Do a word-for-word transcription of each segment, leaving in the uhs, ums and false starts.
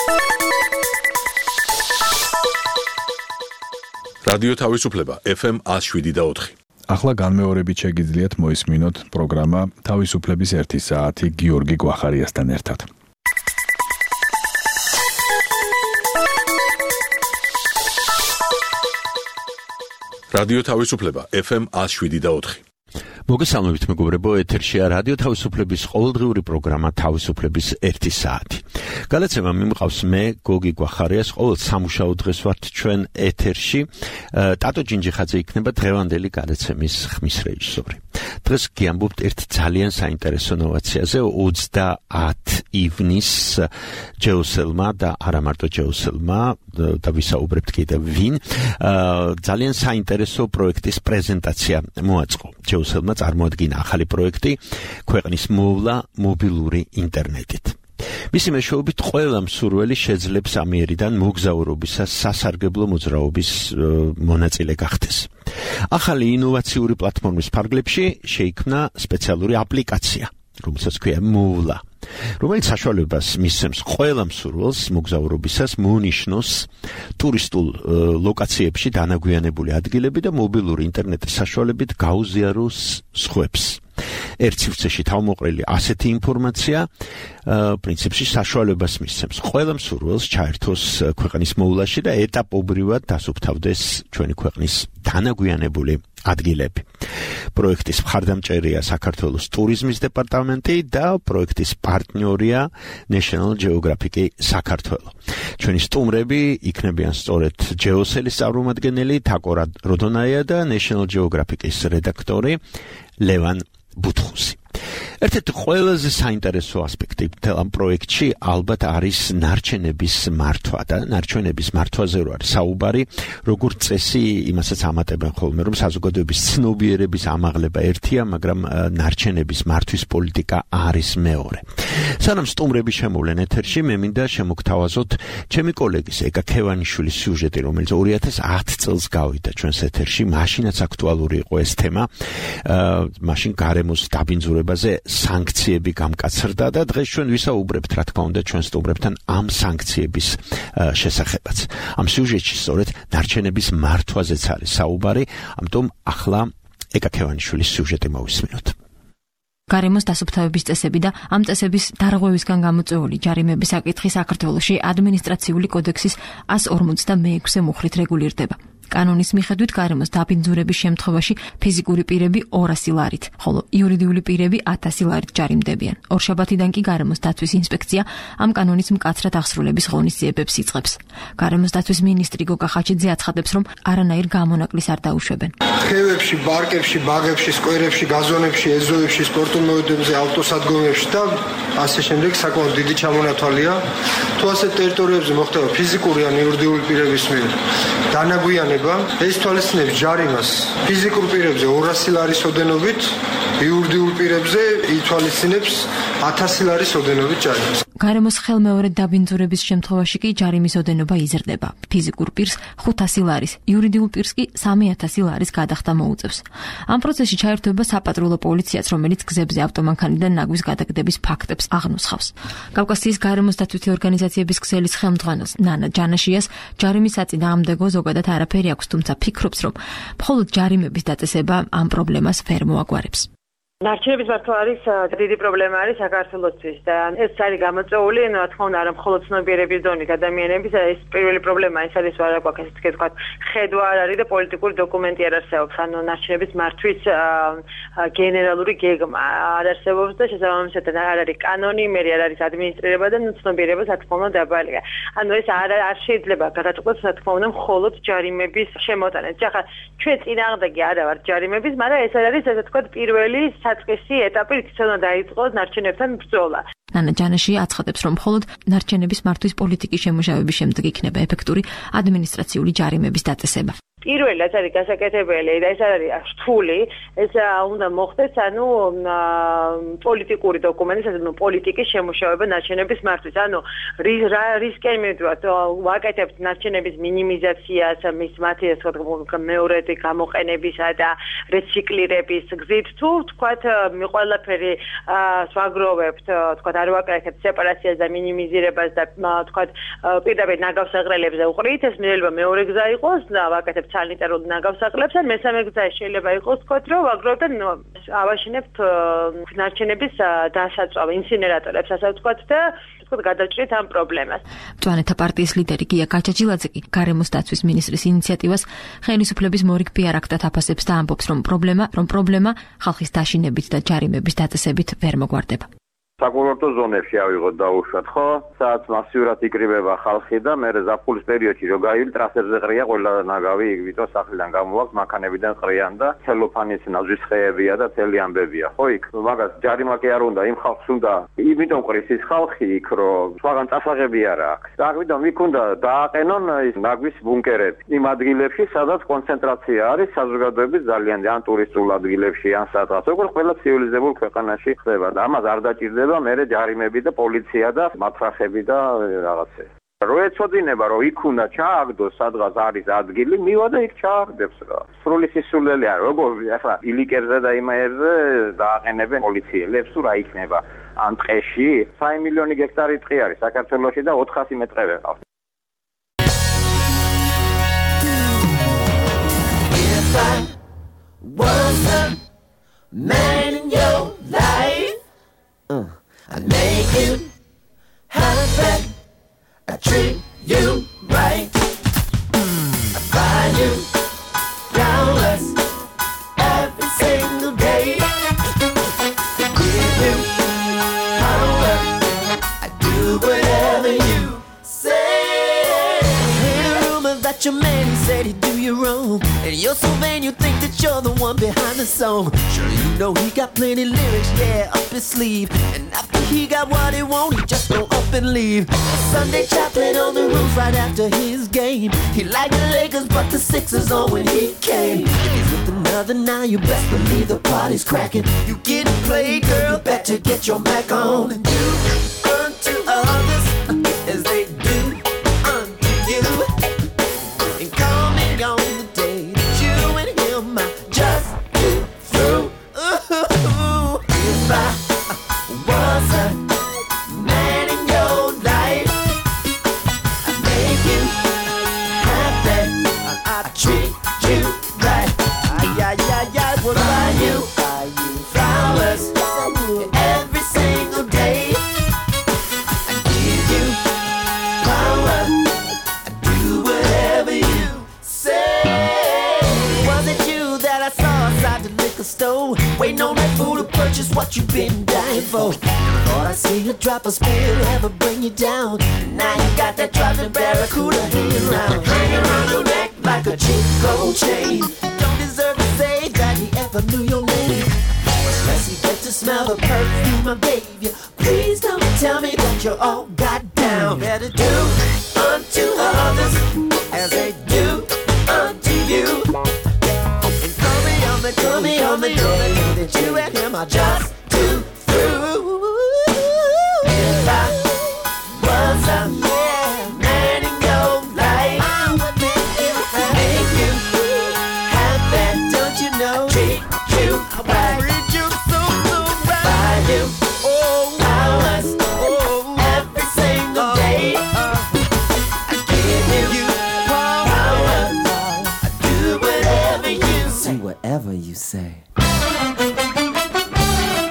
რადიო თავისუფლება ეფ ემ one oh seven და four. ახლა განმეორებით შეგიძლიათ მოისმინოთ პროგრამა თავისუფლების ერთი საათი გიორგი გვახარიასთან ერთად. რადიო თავისუფლება ეფ ემ one oh seven და four. მოგესალმებით მეგობრებო, ეთერშია რადიო თავისუფლების ყოველდღიური პროგრამა თავისუფლების ერთი საათი. გადაცემა მიმყავს მე, გოგი გვახარიას, ყოველ სამუშაო დღეს ვართ ჩვენ ეთერში. ტატო ჯინჯიხაძე იქნება დღევანდელი გადაცემის ხმის რეჟისორი. დღეს გიამბობთ ერთ ძალიან საინტერესო ნოვაციაზე. ოცდაათ ივნის ჯეოსელმა და არა მარტო ჯეოსელმა და ვისაუბრებთ კიდევ ვინ ძალიან საინტერესო პროექტის პრეზენტაცია მოაწყო. ჯეოსელმა წარმოადგინა ახალი პროექტი ქვეყნის მოვლა მობილური ინტერნეტით. მისი მეშვეობით ყველა მსურველი შეძლებს ამიერიდან მოგზაურობისას სასარგებლო მოძრაობის მონაწილე გახდეს. ახალი ინოვაციური პლატფორმის ფარგლებში შეიქმნა სპეციალური აპლიკაცია, რომელსაც ქვია მოვლა, რომელიც საშუალებას მისცემს ყველა მსურველს მოგზაურობისას მონიშნოს ტურისტულ ლოკაციებში დანაგვიანებული ადგილები და მობილური ინტერნეტის საშუალებით გაუზიაროს სხვებს. ერთ სივრცეში თავმოყრილი ასეთი ინფორმაცია პრინციპში საშუალებას მისცემს ყველა მსურველს ჩაერთოს ქვეყნის მოვლაში და ეტაპობრივად დასუფთავდეს ჩვენი ქვეყნის დანაგვიანებული ადგილები. პროექტის მხარდამჭერია საქართველოს ტურიზმის დეპარტამენტი და პროექტის პარტნიორია National Geographic საქართველო. ჩვენი სტუმრები იქნებიან სწორედ ჯეოსელის წარმომადგენელი თაკო როდონაია და National Geographic-ის რედაქტორი ლევან ბუთხუსი. ერთ-ერთი ყველაზე საინტერესო ასპექტი მთელ ამ პროექტში ალბათ არის ნარჩენების მართვა და ნარჩენების მართვაზე რო არის საუბარი, როგორც წესი იმასაც ამატებენ ხოლმე, რომ საზოგადოების ცნობიერების ამაღლება ერთია, მაგრამ ნარჩენების მართვის პოლიტიკა არის მეორე. სანამ სტუმრები შემოვლენ ეთერში, მე მინდა შემოგთავაზოთ ჩემი კოლეგის ეკა ქევანიშვილის სიუჟეტი, რომელიც ორი ათას ათ წელს გავიდა ჩვენს ეთერში, მაშინაც აქტუალური იყო ეს თემა, მაშინ გარემოს დაბინძურებაზე სანქციები გამკაცრდა და დღეს ჩვენ ვისაუბრებთ, რა თქმა უნდა, ჩვენ სტუმრებთან ამ სანქციების შესახებაც. ამ სიუჟეტში სწორედ ნარჩენების მართვაზეც არის საუბარი, ამიტომ ახლა ეკა ქევანიშვილის სიუჟეტი მოვისმინოთ. გარემოს დასუფთავების წესები და ამ წესების დარღვევისგან გამოწვეული ჯარიმების საკითხი საქართველოში ადმინისტრაციული კოდექსის one forty-six მუხლით რეგულირდება. კანონის მიხედვით გარემოს დაბინძურების შემთხვევაში ფიზიკური პირები ორასი ლარით, ხოლო იურიდიული პირები ათასი ლარით ჯარიმდებიან. ორშაბათიდან კი გარემოს დაცვის ინსპექცია ამ კანონის მკაცრად აღსრულების ღონისძიებებს იწყებს. გარემოს დაცვის მინისტრი გოგა ხაჩიძე აცხადებს, რომ არანაირ გამონაკლის არ დაუშვებენ. ხევებში, პარკებში, ბაღებში, სკვერებში, გაზონებში, ეზოებში, სპორტულ მოედნებზე, ავტოსადგომებში და ასე შემდეგ საკმაოდ დიდი ჩამონათვალია. თუ ასეთ ტერიტორიებზე მოხდება ფიზიკური ან იურიდიული პირების მიერ დანაგვიანება, ეს თვალისწინებს ჯარიმას ფიზიკურ პირებზე ორასი ლარის ოდენობით, იურიდიულ პირებზე ითვალისწინებს ათასი ლარის ოდენობით ჯარიმას. გარემოს ხელმეორედ დაბინძურების შემთხვევაში კი ჯარიმის ოდენობა იზრდება. ფიზიკურ პირს ხუთასი ლარის, იურიდიულ პირს კი სამი ათასი ლარის გადახდა მოუწევს. ამ პროცესში ჩაერთვება საპატრულო პოლიციაც, რომელიც გზებზე ავტომანქანიდან ნაგვის გადაგდების ფაქტებს აღნუსხავს. კავკასიის გარემოს დაცვითი ორგანიზაციების ქსელის ხელმძღვანელს ნანა ჯანაშიას ჯარიმის საწინააღმდეგო ზოგადად არაფერი აქვს, თუმცა ფიქრობს, რომ მხოლოდ ჯარიმების დაწესება ამ პრობლემას ვერ მოაგვარებს. ნარჩენების მართვა არის დიდი პრობლემა არის საქართველოსთვის და ეს არის გამოწვეული, რა თქმა უნდა, არა მხოლოდ ცნობიერების დონით ადამიანების, ეს პირველი პრობლემა ის არის, არა გვაქვს ესე თქვა, ხედვა არ არის და პოლიტიკური დოკუმენტი არ არსებობს, ანუ ნარჩენების მართვის გენერალური გეგმა არ არსებობს და შესაბამისად არ არის კანონი, მე არ არის ადმინისტრირება და ცნობიერება რა თქმა უნდა დაბალია. ანუ ეს არ არ შეიძლება გადაწყვეტოს რა თქმა უნდა მხოლოდ ჯარიმების შემოტანით. ახლა ჩვენ წინააღმდეგი არა ვართ ჯარიმების, მაგრამ ეს არის ესე თქვა პირველი საწყისი ეტაპი, რითიც უნდა დაიწყოს ნარჩენებთან ბრძოლა. ნანა ჯანაში აცხადებს, რომ მხოლოდ ნარჩენების მართვის პოლიტიკის შემოშავების შემდეგ იქნება ეფექტური ადმინისტრაციული ჯარიმების დაწესება. პირველად არის გასაკეთებელი და ეს არის რთული, ეს უნდა მოხდეს, ანუ პოლიტიკური დოკუმენტის, ანუ პოლიტიკის შემუშავება ნარჩენების მართვის. ანუ რა რისკი მივდივართ, ვაკეთებთ ნარჩენების მინიმიზაციას, მის მათი ასე ვთქვათ, მეორედი გამოყენებისა და რეციკლირების გზით, თუ ვთქვათ, ყველაფერი ვაგროვებთ, ვთქვათ, არ ვაკეთებთ სეპარაციას და მინიმიზირებას და ვთქვათ, პირდაპირ ნაგავსაღრელებზე უყრით, ეს შეიძლება მეორე გზა იყოს და ვაკეთებთ სანიტარულ ნაგავსაღრელებს, ან მესამე გზა შეიძლება იყოს, ვთქვათ, რომ ვაგროვებთ და ავაშენებთ ნარჩენების დასაწვავ ინსინერატორებს, ასე ვთქვათ და ვთქვათ, გადავჭრით ამ პრობლემას. მწვანეთა პარტიის ლიდერი გია გაჩაჯილაძე კი გარემოს დაცვის მინისტრის ინიციატივას ხელისუფლების მორიგ პიარ აქტად აფასებს და ამბობს, რომ პრობლემა, რომ პრობლემა ხალხის დაშინებით და ჯარიმების დაწესებით ვერ მოგვარდება. საკურორტო ზონებში ავიღოთ დაუშვათ, ხო? სადაც მასიურად იკრიბება ხალხი და მე ზაფხულის პერიოდში რო გაივლის ტრასებზე ყრია ყველა ნაგავი, იგივე სახლიდან გამოვალთ, მანქანებიდან ყრიან და ცელოფანის ნაძვის ხეებია და თელი ამბებია, ხო იქ? მაგას ჯარიმა კი არ უნდა, იმ ხალხს უნდა, იმიტომ ყრის ის ხალხი იქ, რომ სხვაგან წასაღები არა აქვს. და ამიტომ იქ უნდა დააყენონ ის ნაგვის ბუნკერები. იმ ადგილებში, სადაც კონცენტრაცია არის საზოგადოების ძალიან ან ტურისტულ ადგილებში, ან სადღაც, როგორც ყველა ცივილიზებულ ქვეყანაში ხდება და ამას არ დაჭირდება მერე ჯარიმები და პოლიცია და მათრახები და რაღაცები. რო ეწოდინება, რომ იქ უნდა ჩააგდოს, სადღაც არის ადგილი, მივა და იქ ჩააგდებს რა. სრული სისულელი არა, როგორ ახლა ილიკერზე და იმერზე დააყენებენ პოლიციელებს, თუ რა იქნება ამ ტყეში, სამი მილიონი გექტარი ტყე არის საქართველოში და ოთხასი მეტრები ყავს. Man in your life, uh, I make you happy, I treat you right, I buy you flowers every single day, I give you power, I do whatever you say. I heard a rumor that your man, he said he'd do you wrong, and you're so vain you think that you're the one behind the song. Sure you know he got plenty lyrics, yeah, up his sleeve, and after he got what he wanted, he just go up and leave. Sunday chocolate on the roof right after his game. He liked the Lakers but the Sixers on when he came. If he's with another now, you best believe the party's cracking. You getting played, girl, better get your Mac on and do unto others as they do unto you. And call me on the day that you and him are just too through. Ooh, if I was a man in your life, I'd make you happy, I'd treat you right. Ay, ay, ay, ay, would buy you, buy you flowers every single day. I'd give you power, I'd do whatever you say. Was it you that I saw outside the liquor store, waiting on that fool to purchase what you've been dying for? Thought I see you drop a spill, ever bring you down. Now you got that dropping barracuda hanging around, hanging around your neck like a cheap gold chain. Don't deserve to say that he ever knew your name. Much less he get to smell the perfume I gave you. Please don't tell me that you're all got down. Better do unto others as they do unto you. And call me on the, call me on the day that you and him are just too through. If I was a man in your life, I would make you happy, don't you know? Treat you right, treat you so, so right. Buy you flowers every single day. I give you power, I do whatever you say. Do whatever you say.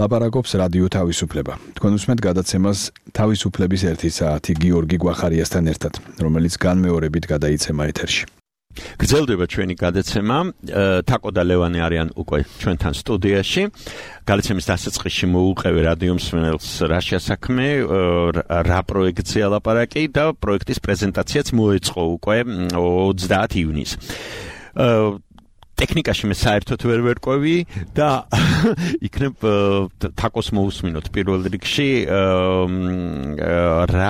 ლაპარაკობს რადიო თავისუფლება. თქვენ უსმენთ გადაცემას თავისუფლების ერთი საათი გიორგი გვახარიასთან ერთად, რომელიც განმეორებით გადაიცემა ეთერში. გრძელდება ჩვენი გადაცემა, თაკო და ლევანი არიან უკვე ჩვენთან სტუდიაში. გადაცემის დასაწყისში მოუყევი რადიო მსმენელს რა შესაქმე, რა პროექტზე ლაპარაკი და პროექტის პრეზენტაციაც მოეწყო უკვე ოცდაათი ივნისს. ტექნიკაში მე საერთოდ ვერ ვერკვევი და იქნებ თაკოს მოусმინოთ პირველ რიგში რა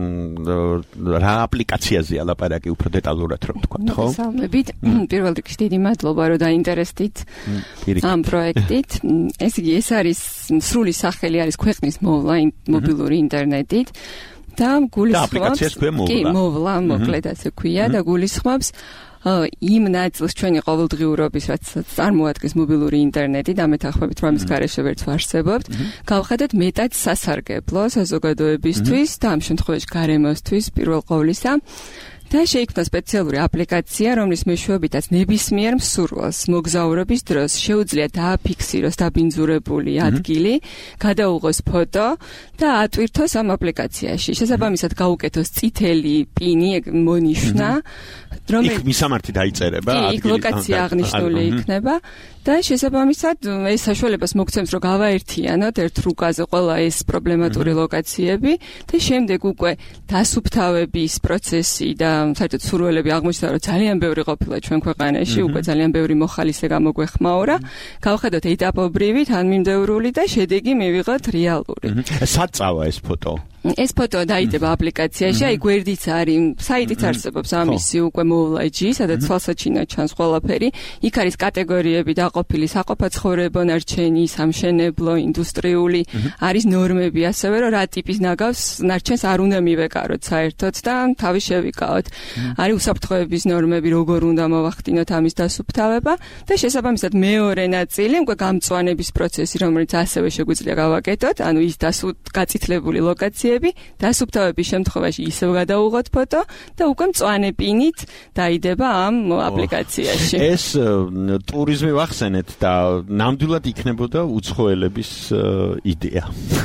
რა აპლიკაციაზეა ლაპარაკი უფრო დეტალურად რომ თქვა, ხო? მოგესალმებით. პირველ რიგში დიდი მადლობა რომ დაინტერესდით ამ პროექტით. ეს იგი ეს არის სრული სახელი არის ქვეყნის მოვლა მობილური ინტერნეტით და გულისხმობს კი მოვლა მოკლედ ასე ქვია და გულისხმობს იმ ნაწილს ჩვენი ყოველდღიურობის რაც წარმოადგენს მობილური ინტერნეტი და მეთანხმებით რომ ის გარეშე ვერც ვარსებობთ, გავხადეთ მეტად სასარგებლო საზოგადოებისთვის და ამ შემთხვევაში გარემოსთვის პირველ ყოვლისა. და შეიქმნა სპეციალური აპლიკაცია, რომლის მეშვეობითაც ნებისმიერ მსურველს მოგზაურობის დროს შეუძლია დააფიქსიროს დაბინძურებული ადგილი, გადაუღოს ფოტო და ატვირთოს ამ აპლიკაციაში. შესაბამისად გაუკეთოს წითელი პინი, მონიშნა, რომელიც იქ მისამართი დაიწერება, ადგილი. იქ ლოკაცია აღნიშნული იქნება და შესაბამისად ეს საშუალებას მოგცემს, რომ გავაერთიანოთ ერთ რუკაზე ყველა ეს პრობლემატური ლოკაციები და შემდეგ უკვე დასუფთავების პროცესი და საერთოდ სურვილები აღმოჩნდა, რომ ძალიან ბევრი ყოფილა ჩვენ ქვეყანაში, უკვე ძალიან ბევრი მოხალისე გამოგვეხმაურა. გავხედოთ ეტაპობრივი, თანმიმდევრული და შედეგი მივიღოთ რეალური. სად წავა ეს ფოტო? ეს ფოტო დაიდება აპლიკაციაში, აი გვერდიც არის, საიტიც არსებობს ამისი უკვე მოვლა.ი, სადაც თვალსაჩინო ჩანს ყველაფერი. იქ არის კატეგორიები დაყოფილი, საყოფაცხოვრებო ნარჩენი, სამშენებლო, ინდუსტრიული, არის ნორმები ასევე, რომ რა ტიპის ნაგავს ნარჩენს არ უნდა მივეკაროთ საერთოდ და თავი შევიკავოთ. არის უსაფრთხოების ნორმები, როგორ უნდა მოვახდინოთ ამის დასუფთავება და შესაბამისად მეორე ნაწილი უკვე გამწვანების პროცესი, რომელიც ასევე შეგვიძლია გავაკეთოთ, ანუ ის გაწითლებული ლოკაციები დასუფთავების შემთხვევაში ისევ გადაუღოთ ფოტო და უკვე მწვანე პინით დაიდება ამ აპლიკაციაში. ეს ტურიზმი ვახსენეთ და ნამდვილად იქნებოდა უცხოელების იდეა.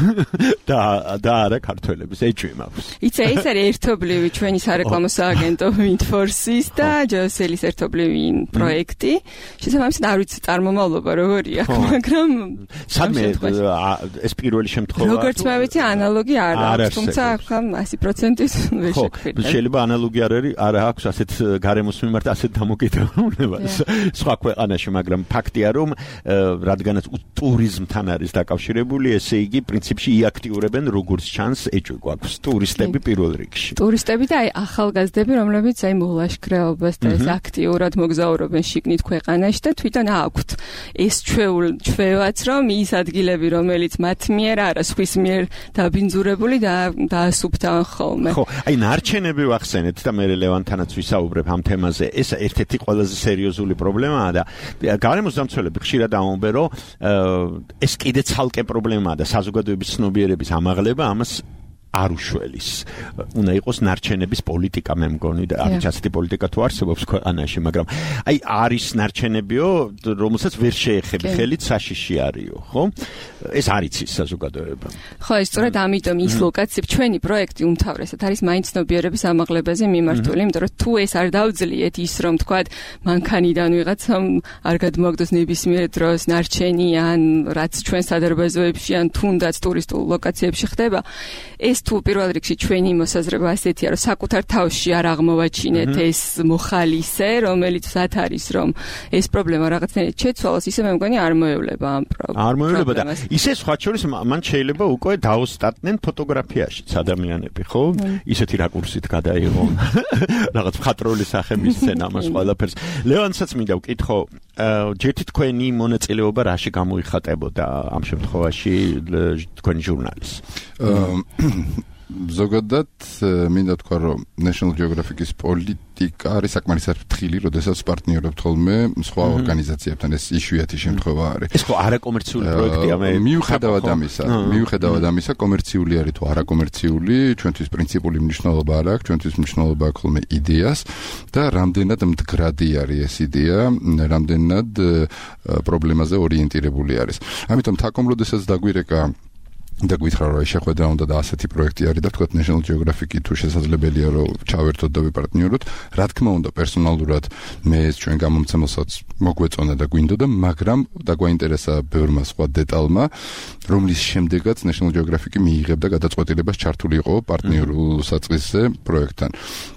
და და არა ქართველების, ეჭვი მაქვს. იცი, ეს არის ერთობლივი ჩვენი სარეკლამო სააგენტო Windforce-ის და ჯოსელის ერთობლივი პროექტი. შესაბამისად არ ვიცი წარმომავლობა როგორია, მაგრამ სადმე ეს პირველი შემთხვევა. როგორც მე ვიცი, ანალოგი არ აქვს, თუმცა ახლა ასი პროცენტით ვერ შეგვიძლია. შეიძლება ანალოგი არ არის, არა აქვს ასეთ გარემოს მიმართ ასეთ დამოკიდებულებას სხვა ქვეყანაში, მაგრამ ფაქტია რომ რადგანაც ტურიზმთან არის დაკავშირებული, ესე იგი პრინციპში იაქტიურებენ როგორც ჩანს ეჭვი გვაქვს ტურისტები პირველ რიგში. ტურისტები და აი ახალგაზრდები, რომლებიც აი მოლაშქრეობას და ეს აქტიურად მოგზაურობენ შიგნით ქვეყანაში და თვითონ აქვთ ეს ჩვევაც, რომ ის ადგილები, რომელიც მათ მიერ არა სხვის მიერ დაბინძურებული და დაასუფთავენ ხოლმე. ხო, აი ნარჩენები ვახსენეთ და მე ლევანთანაც ვისაუბრებ ამ თემაზე. ეს ერთ-ერთი ყველაზე სერიოზული პრობლემაა და გარემოს დამცველები ხშირად ამბობენ, რომ ეს კიდე ცალკე პრობლემაა და საზოგადოების ცნობიერების ამაღლება ამას არ უშველის. უნდა იყოს ნარჩენების პოლიტიკა, მე მგონი და არ ვიცი ასეთი პოლიტიკა თუ არსებობს ქვეყანაში, მაგრამ აი არის ნარჩენებიო, რომელსაც ვერ შეეხები ხელით საშიში არისო, ხო? ეს არის ის საზოგადოება. ხო, ეს სწორედ ამიტომ ის ლოკაციები, ჩვენი პროექტი უმთავრესად არის მაინც ცნობიერების ამაღლებაზე მიმართული, იმიტომ რომ თუ ეს არ დავძლიეთ ის რომ თქვათ მანქანიდან ვიღაცამ არ გადმოაგდოს ნებისმიერ დროს ნარჩენი ან რაც ჩვენ სადარბაზოებში ან თუნდაც ტურისტულ ლოკაციებში ხდება, ეს თუ პირველ რიგში ჩვენი მოსაზრება ასეთია, რომ საკუთარ თავში არ აღმოვაჩინეთ ეს მოხალისე, რომელიც მზად არის, რომ ეს პრობლემა რაღაცნაირად შეცვალოს, ისე მე მგონი არ მოევლება ამ პრობლემას. არ მოევლება და ისე სხვა შორის მან შეიძლება უკვე დაოსტატნენ ფოტოგრაფიაშიც ადამიანები, ხო? ისეთი რაკურსით გადაიღო. რაღაც მხატვრული სახების სცენა ამას ყველაფერს. ლევანსაც მინდა ვკითხო, ჯერთი თქვენი მონაწილეობა რაში გამოიხატებოდა ამ შემთხვევაში თქვენი ჟურნალის? ზოგადად მინდა თქვა რომ National Geographic-ის პოლიტიკა არის საკმარისად ფრთხილი, როდესაც პარტნიორობთ ხოლმე სხვა ორგანიზაციებთან, ეს იშვიათი შემთხვევა არის. ეს ხო არაკომერციული პროექტია მე. მიუხედავად ამისა, მიუხედავად ამისა, კომერციული არის თუ არაკომერციული, ჩვენთვის პრინციპული მნიშვნელობა არ აქვს, ჩვენთვის მნიშვნელობა აქვს ხოლმე იდეას და რამდენად მდგრადი არის ეს იდეა, რამდენად პრობლემაზე ორიენტირებული არის. ამიტომ თაკომ როდესაც დაგვირეკა და გითხრა რომ შეხვედრა უნდა და ასეთი პროექტი არის და თქვა National Geographic-ი თუ შესაძლებელია რომ ჩავერთოთ და ვიპარტნიოროთ, რა თქმა უნდა პერსონალურად მე ეს ჩვენ გამომცემელსაც მოგვეწონა და გვინდოდა, მაგრამ დაგვაინტერესა ბევრმა სხვა დეტალმა, რომლის შემდეგაც National Geographic-ი მიიღებდა გადაწყვეტილებას ჩართულიყო პარტნიორულ საწყისზე პროექტთან.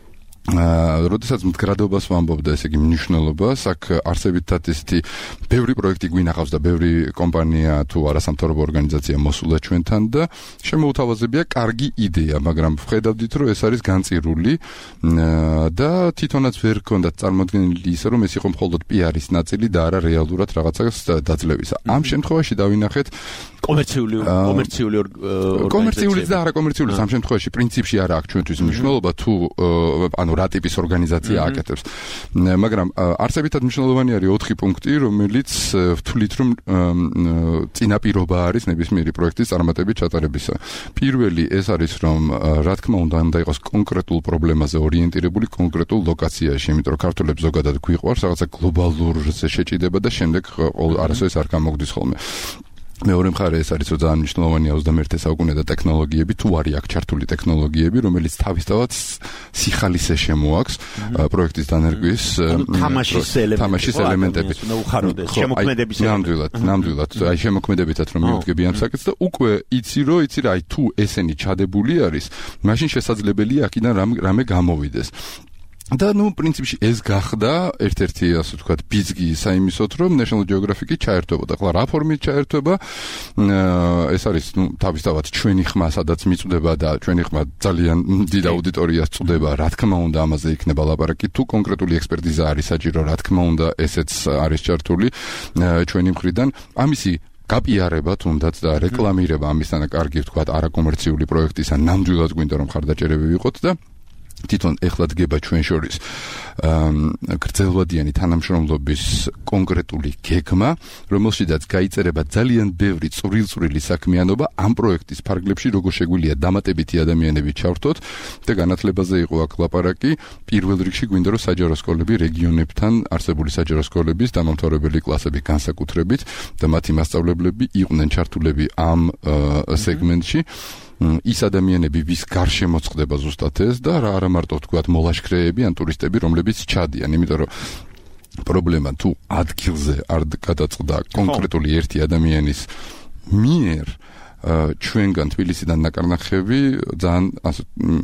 აა, როდესაც მდგრადობას ვამბობდა, ესე იგი მნიშვნელობას, აქ არსებითად ესეთი ბევრი პროექტი გვინახავს და ბევრი კომპანია თუ არასამთავრობო ორგანიზაცია მოსულა ჩვენთან და შემოუთავაზებია კარგი იდეა, მაგრამ ვხედავდით, რომ ეს არის განწირული და თვითონაც ვერ ჰქონდათ წარმოქმნილი ისე, რომ ეს იყო მხოლოდ პი-არის ნაწილი და არა რეალურად რაღაცას დაძლევისა. ამ შემთხვევაში დავინახეთ კომერციული კომერციული კომერციული და არაკომერციული ამ შემთხვევაში პრინციპში არა აქვს ჩვენთვის მნიშვნელობა თუ ანუ რა ტიპის ორგანიზაცია აკეთებს. მაგრამ არსებითად მნიშვნელოვანი არის ოთხი პუნქტი, რომელიც ვთვლით, რომ წინაპირობა არის ნებისმიერი პროექტის წარმატებით ჩატარებისა. პირველი ეს არის, რომ რა თქმა უნდა უნდა იყოს კონკრეტულ პრობლემაზე ორიენტირებული კონკრეტულ ლოკაციაში, იმიტომ რომ ქართველებს ზოგადად გვიყვარს რაღაცა გლობალურზე შეჭიდება და შემდეგ არასოდეს არ გამოგდის ხოლმე. მეორე მხარე ეს არის, რომ ძალიან მნიშვნელოვანია ოცდამეერთე საუკუნე და ტექნოლოგიები, თუ არის აქ ჩართული ტექნოლოგიები, რომელიც თავისთავად სიხალისე შემოაქვს პროექტის დანერგვის თამაშის ელემენტები. შემოქმედების ნამდვილად, ნამდვილად, აი შემოქმედებითაც რომ მივდგები ამ საკითხს და უკვე იცი რომ იცი რა, აი თუ ესენი ჩადებული არის, მაშინ შესაძლებელია აქედან რამე გამოვიდეს. და ნუ პრინციპში ეს გახდა ერთ-ერთი ასე ვთქვათ ბიზგი საიმისოთ რომ National Geographic-ი ჩაერთვებოდა. ახლა რა ფორმით ჩაერთვება? ეს არის ნუ თავისთავად ჩვენი ხმა, სადაც მიწვდება და ჩვენი ხმა ძალიან დიდ აუდიტორიას წვდება. რა თქმა უნდა ამაზე იქნება ლაპარაკი. თუ კონკრეტული ექსპერტიზა არის საჭირო, რა თქმა უნდა ესეც არის ჩართული ჩვენი მხრიდან. ამისი გაპიარება თუნდაც და რეკლამირება ამისთან კარგი ვთქვათ არაკომერციული პროექტისა ნამდვილად გვინდა რომ ხარდაჭერები ვიყოთ და თვითონ ეხლა დგება ჩვენ შორის გრძელვადიანი თანამშრომლობის კონკრეტული გეგმა, რომელშიც გაიწერება ძალიან ბევრი წვრილ-წვრილი საქმიანობა ამ პროექტის ფარგლებში, როგორ შეგვიძლია დამატებითი ადამიანები ჩავრთოთ და განათლებაზე იყო აქ ლაპარაკი. პირველ რიგში გვინდა რომ საჯარო სკოლები რეგიონებთან არსებული საჯარო სკოლების დამამთავრებელი კლასები განსაკუთრებით და მათი მასწავლებლები იყვნენ ჩართულები ამ სეგმენტში. ის ადამიანები, ვის გარშემო წდება ზუსტად ეს და რა არა მარტო ვთქვათ მოლაშქრეები ან ტურისტები, რომლებიც ჩადიან, იმიტომ რომ პრობლემა თუ ადგილზე არ გადაწყდა კონკრეტული ერთი ადამიანის მიერ ჩვენგან თბილისიდან ნაკარნახევი ძალიან ასე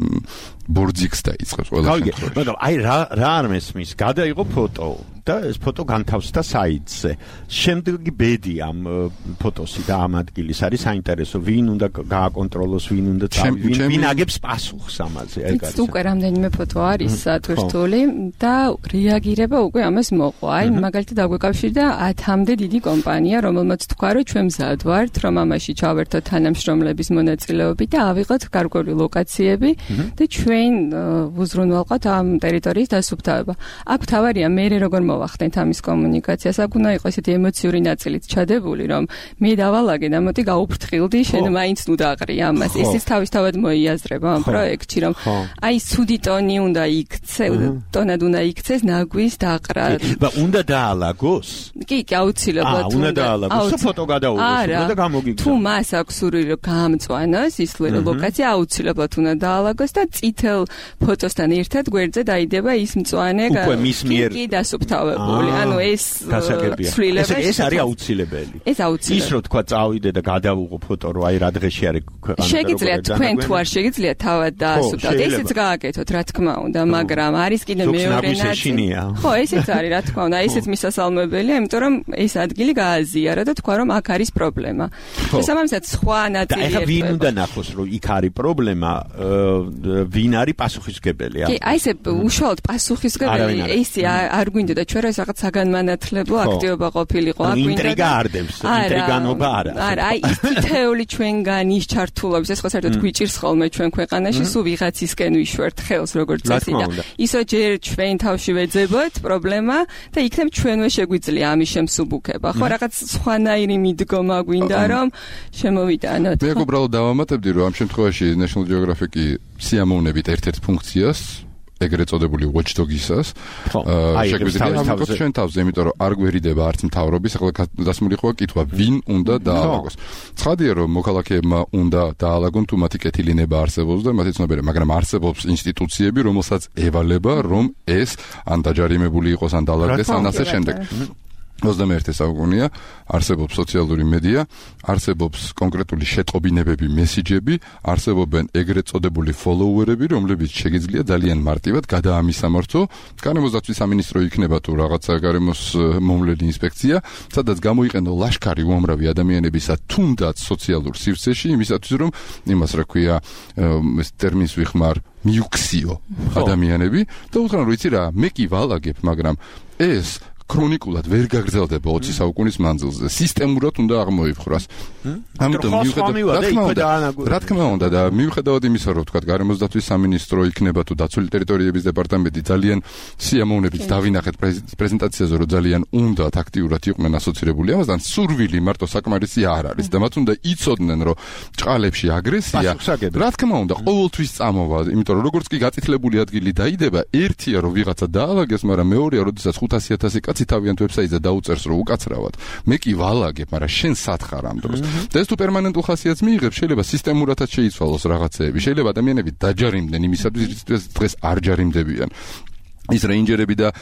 ბორძიქს დაიწყებს ყველა შემთხვევაში. მაგრამ აი რა რა არ მესმის, გადაიღო ფოტო და ეს ფოტო განთავსდა საიტზე. შემდეგი ბედი ამ ფოტოსი და ამ ადგილის არის საინტერესო, ვინ უნდა გააკონტროლოს, ვინ უნდა წავიდნენ, ვინ აგებს პასუხს ამაზე, ეგ არის. უკვე რამდენიმე ფოტო არის სათვირთული და რეაგირება უკვე ამას მოყვა. აი მაგალითად დაგვეკავშირდა ათამდე დიდი კომპანია, რომელმაც თქვა, რომ ჩვენ მზად ვართ, რომ ამაში ჩავერთოთ თანამშრომლების მონაწილეობით და ავიღოთ გარკვეული ლოკაციები და ჩვენ ვუზრუნველყოთ ამ ტერიტორიის დასუფთავება. აქ თავარია მე როგორ მოვახდენთ ამის კომუნიკაციას, აქ უნდა იყოს ესეთი ემოციური ნაწილიც ჩადებული, რომ მე დავალაგე და მოტი გაუფრთხილდი, შენ მაინც ნუ დაყრი ამას. ესეც თავისთავად მოიაზრება ამ პროექტში, რომ აი ცუდი ტონი უნდა იქცე, ტონად უნდა იქცეს ნაგვის დაყრა. და უნდა დაალაგოს? კი, კი, აუცილებლად უნდა. უნდა დაალაგოს, ფოტო გადაუღოს და გამოგიგზავნოს. თუ მას აქვს სურვილი რომ გაამწვანოს ის ლოკაცია, აუცილებლად უნდა დაალაგოს და წითელ ფოტოსთან ერთად გვერდზე დაიდება ის მწვანე კი დასუფთავებული. ანუ ეს ცვლილება ეს არის აუცილებელი. ეს აუცილებელი. ის რო თქვა წავიდე და გადავუღო ფოტო, რომ აი რა დღეში არის ქვეყანა. შეგიძლიათ თქვენ თუ არ შეგიძლიათ თავად დაასუფთავოთ. ესეც გააკეთოთ, რა თქმა უნდა, მაგრამ არის კიდე მეორე ნაწილი. ხო, ესეც არის, რა თქმა უნდა, ესეც მისასალმებელია, იმიტომ რომ ეს ადგილი გააზიარა და თქვა რომ აქ არის პრობლემა. შესაბამისად სხვა ნაწილი და ეხლა ვინ უნდა ნახოს, რომ იქ არის პრობლემა, ვინ ვინ არის პასუხისგებელი? კი, აი ესე უშუალოდ პასუხისგებელი ისი არ გვინდა და ჩვენ რაღაც საგანმანათლებლო აქტივობა ყოფილიყო, აქ გვინდა. ინტრიგა არდებს, ინტრიგანობა არა. არა, აი ის თითეული ჩვენგან ის ჩართულობის, ეს ხო საერთოდ გვიჭირს ხოლმე ჩვენ ქვეყანაში, სულ ვიღაცისკენ ვიშვერთ ხელს როგორც წესი და ისო ჯერ ჩვენ თავში ვეძებოთ პრობლემა და იქნებ ჩვენვე შეგვიძლია ამის შემსუბუქება. ხო, რაღაც სხვანაირი მიდგომა გვინდა რომ შემოვიტანოთ. მე უბრალოდ დავამატებდი რომ ამ შემთხვევაში National Geographic-ი სიამოვნებით ერთ-ერთ ფუნქციას ეგრეთ წოდებული watchdog-ისას შეგვიძლია ავიღოთ ჩვენ თავზე, იმიტომ რომ არ გვერიდება არც მთავრობის, ახლა დასმული ხოა კითხვა, ვინ უნდა დაალაგოს. ცხადია რომ მოქალაქეებმა უნდა დაალაგონ თუ მათი კეთილინება არსებობს და მათი ცნობიერება, მაგრამ არსებობს ინსტიტუციები, რომელსაც ევალება რომ ეს ან დაჯარიმებული იყოს, ან დაალაგდეს, ან ასე შემდეგ. ოცდამეერთე საუკუნეა, არსებობს სოციალური მედია, არსებობს კონკრეტული შეტყობინებები, მესიჯები, არსებობენ ეგრეთ წოდებული follower-ები, რომლებიც შეგიძლია ძალიან მარტივად გადაამისამართო, გარემოს დაცვის სამინისტრო იქნება თუ რაღაცა გარემოს მომვლელი ინსპექცია, სადაც გამოიყენო ლაშქარი უამრავი ადამიანებისა, თუნდაც სოციალურ სივრცეში, იმისათვის რომ იმას რა ქვია, ეს ტერმინს ვიხმარ, მიუქციო ადამიანები და უთხრან რომ იცი რა, მე კი ვალაგებ, მაგრამ ეს ქრონიკულად ვერ გაგრძელდება ოცი საუკუნის მანძილზე. სისტემურად უნდა აღმოიფხვრას. ამიტომ მიუხედავად რა თქმა უნდა და მიუხედავად იმისა, რომ თქვა გარემოს დაცვის სამინისტრო იქნება თუ დაცული ტერიტორიების დეპარტამენტი ძალიან სიამოვნებით დავინახეთ პრეზენტაციაზე, რომ ძალიან უნდათ აქტიურად იყვნენ ასოცირებული ამასთან, სურვილი მარტო საკმარისი არ არის და მათ უნდა იცოდნენ, რომ ჭყალებში აგრესია რა თქმა უნდა ყოველთვის წამოვა, იმიტომ რომ როგორც კი გაწითლებული ადგილი დაიდება, ერთია რომ ვიღაცა დაალაგეს, მაგრამ მეორეა, როდესაც ხუთასი ათასი კაცი თავიანთ ვებსაიტზე დაუწერს რომ უკაცრავად მე კი ვალაგებ, მაგრამ შენ სათხარ ამ დროს. და ეს თუ პერმანენტულ ხასიათს მიიღებს, შეიძლება სისტემურადაც შეიცვალოს რაღაცეები, შეიძლება ადამიანები დაჯარიმდნენ იმისათვის, რის დღეს არ ჯარიმდებიან. ის რეინჯერები და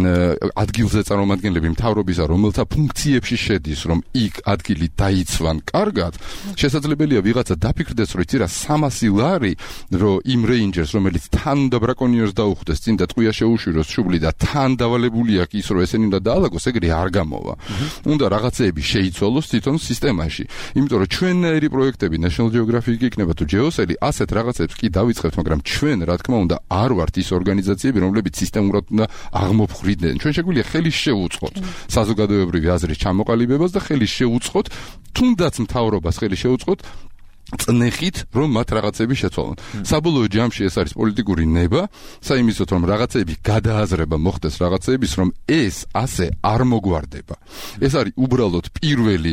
ადგილზე წარმომადგენლები მთავრობისა, რომელთა ფუნქციებში შედის, რომ იქ ადგილი დაიცვან კარგად, შესაძლებელია ვიღაცა დაფიქრდეს, რომ იცი რა სამასი ლარი, რომ იმ რეინჯერს, რომელიც თან და ბრაკონიერს დაუხვდეს, წინ და ტყვია შეუშვიროს შუბლი და თან დავალებული აქვს ის, რომ ესენი უნდა დაალაგოს, ეგრე არ გამოვა. უნდა რაღაცეები შეიცვალოს თვითონ სისტემაში. იმიტომ რომ ჩვენნაირი პროექტები National Geographic იქნება თუ ჯეოსელი, ასეთ რაღაცებს კი დავიწყებთ, მაგრამ ჩვენ, რა თქმა უნდა, არ ვართ ის ორგანიზაციები, რომლებიც სისტემურად უნდა აღმოფხვრიდნენ. ჩვენ შეგვიძლია ხელი შეუწყოთ საზოგადოებრივი აზრის ჩამოყალიბებას და ხელი შეუწყოთ, თუნდაც მთავრობას ხელი შეუწყოთ წნეხით, რომ მათ რაღაცები შეცვალონ. საბოლოო ჯამში ეს არის პოლიტიკური ნება, საიმისოთ რომ რაღაცები გადააზრება მოხდეს რაღაცების, რომ ეს ასე არ მოგვარდება. ეს არის უბრალოდ პირველი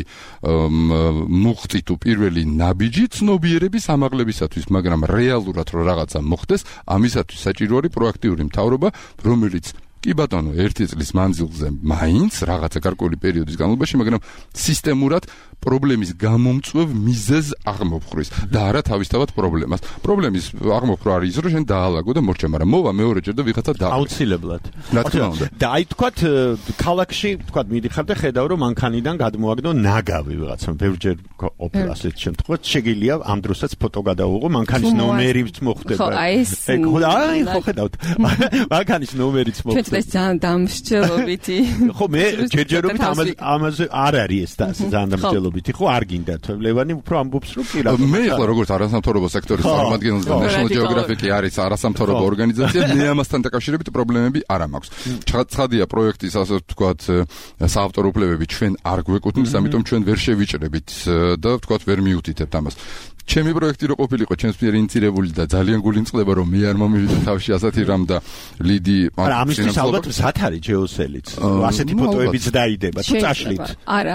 მუხტი თუ პირველი ნაბიჯი ცნობიერების ამაღლებისათვის, მაგრამ რეალურად რომ რაღაცა მოხდეს, ამისათვის საჭირო არის პროაქტიული მთავრობა, რომელიც კი ბატონო, ერთი წლის მანძილზე მაინც რაღაცა გარკვეული პერიოდის განმავლობაში, მაგრამ სისტემურად პრობლემის გამომწვევ მიზეზს აღმოფხრის და არა თავისთავად პრობლემას. პრობლემის აღმოფხვრა არის ის, რომ შენ დაალაგო და მორჩა, მაგრამ მოვა მეორეჯერ და ვიღაცა დააყრე. აუცილებლად. რა თქმა უნდა. და აი თქვათ ქალაქში, თქვათ მიდიხარ და ხედავ, რომ მანქანიდან გადმოაგდო ნაგავი ვიღაცა. ბევრჯერ ყოფილი ასეთ შემთხვევაში შეგიძლია ამ დროსაც ფოტო გადაუღო, მანქანის ნომერიც მოხვდება. ხო, აი ეს აი ხო ხედავთ. მანქანის ნომერიც მოხვდება. ეს ძალიან დამსჯელობითი. ხო, მე ჯერჯერობით ამაზე ამაზე არ არის ეს და ძალიან დამსჯელობითი, ხო, არ გინდათ ლევანი უფრო ამბობს რომ კი რა. მე ახლა როგორც არასამთავრობო სექტორის წარმომადგენელი და National Geographic-ი არის არასამთავრობო ორგანიზაცია, მე ამასთან დაკავშირებით პრობლემები არ მაქვს. ცხადია პროექტის ასე ვთქვათ საავტორო უფლებები ჩვენ არ გვეკუთვნის, ამიტომ ჩვენ ვერ შევიჭრებით და ვთქვათ ვერ მიუთითებთ ამას. ჩემი პროექტი რო ყოფილიყო ჩემს მიერ ინიცირებული და ძალიან გულიმწყდება რომ მე არ მომივიდა თავში ასეთი რამ და ლიდი არა ამისთვის ალბათ მზად არის ჯეოსელიც ასეთი ფოტოებიც დაიდება თუ წაშლით არა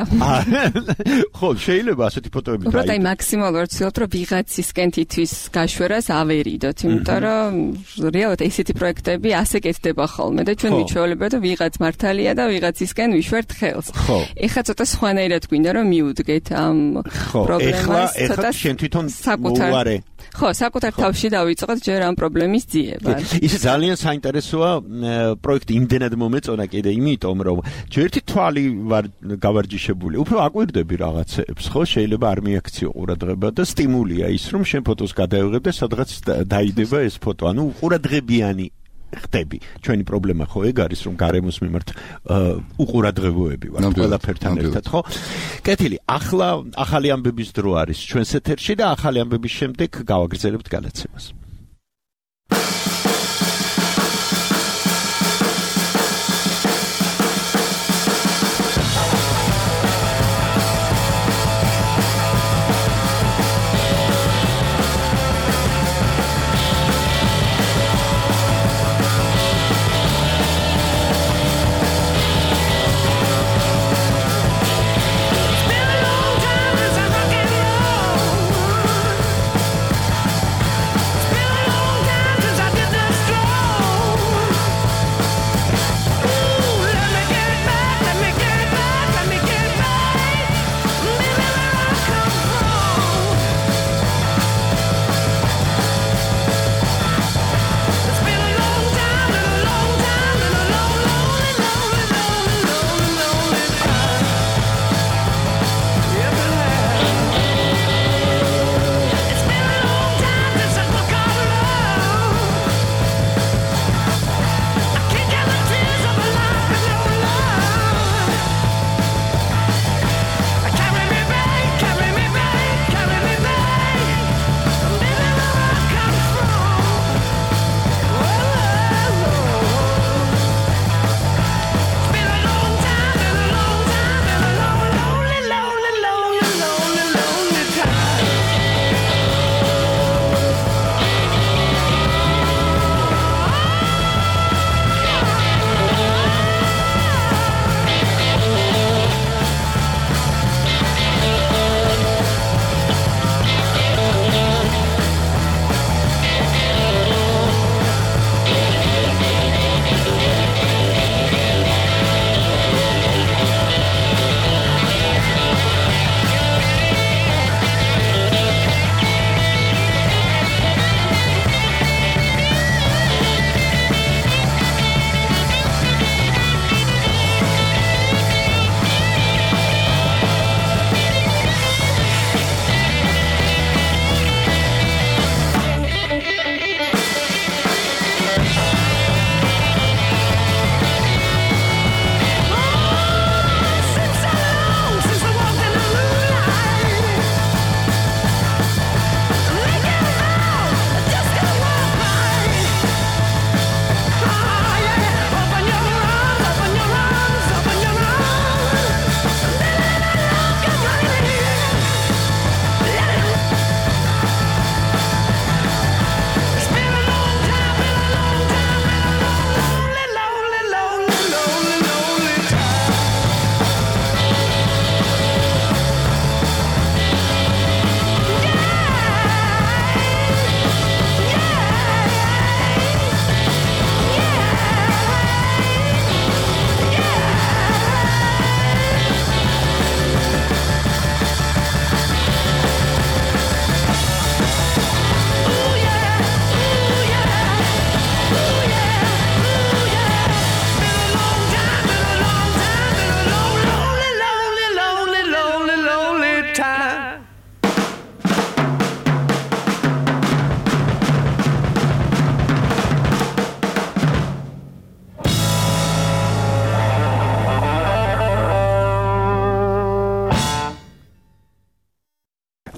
ხო შეიძლება ასეთი ფოტოები დაიდება უბრალოდ აი მაქსიმალურად ვცდილობთ რომ ვიღაცისკენ თითის გაშვერას ავერიდოთ იმიტომ რომ რეალურად ესეთი პროექტები ასე კეთდება ხოლმე და ჩვენ მიჩვეულებია და ვიღაც მართალია და ვიღაცისკენ ვიშვერთ ხელს ეხლა ცოტა სხვანაირად გვინდა რომ მიუდგეთ ამ პრობლემას ცოტა შენ თვითონ მოუარე ხო, საკუთარ თავში დავიწყოთ ჯერ ამ პრობლემის ძიება. ის ძალიან საინტერესოა პროექტი იმდენად მომეწონა კიდე იმიტომ რომ ჯერთი თვალი ვარ გავარჯიშებული. უფრო აკვირდები რაღაცებს, ხო? შეიძლება არ მიაქციო ყურადღება და სტიმულია ის რომ შენ ფოტოს გადაიღებ და სადღაც დაიდება ეს ფოტო. ანუ ყურადღებიანი ხდები. ჩვენი პრობლემა ხო ეგ არის რომ გარემოს მიმართ უყურადღებოები ვართ ყველაფერთან ერთად, ხო? კეთილი, ახლა ახალი ამბების დრო არის ჩვენს ეთერში და ახალი ამბების შემდეგ გავაგრძელებთ გადაცემას.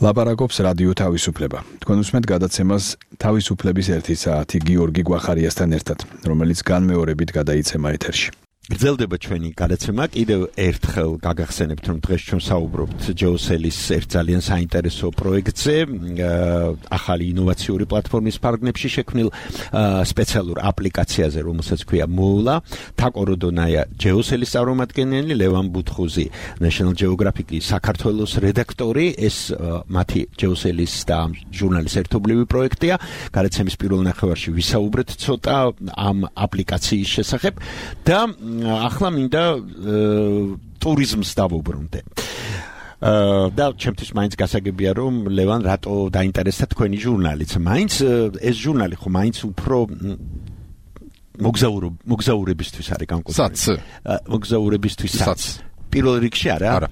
ლაპარაკობს რადიო თავისუფლება. თქვენ უსმენთ გადაცემას თავისუფლების ერთი საათი გიორგი გვახარიასთან ერთად, რომელიც განმეორებით გადაიცემა ეთერში. გრძელდება ჩვენი გადაცემა. კიდევ ერთხელ გაგახსენებთ, რომ დღეს ჩვენ საუბრობთ ჯეოსელის ერთ ძალიან საინტერესო პროექტზე, ახალი ინოვაციური პლატფორმის ფარგლებში შექმნილ სპეციალურ აპლიკაციაზე, რომელსაც ქვია მოვლა. თაკო როდონაია ჯეოსელის წარმომადგენელი, ლევან ბუთხუზი National Geographic-ის საქართველოს რედაქტორი. ეს მათი ჯეოსელის და ჟურნალის ერთობლივი პროექტია. გადაცემის პირველ ნახევარში ვისაუბრეთ ცოტა ამ აპლიკაციის შესახებ და ახლა მინდა ტურიზმს დავუბრუნდე. და ჩემთვის მაინც გასაგებია, რომ ლევან რატო დაინტერესდა თქვენი ჟურნალიც. მაინც ეს ჟურნალი ხო მაინც უფრო მოგზაურებისთვის არის განკუთვნილი. მოგზაურებისთვისაც. პირველ რიგში არა? არა.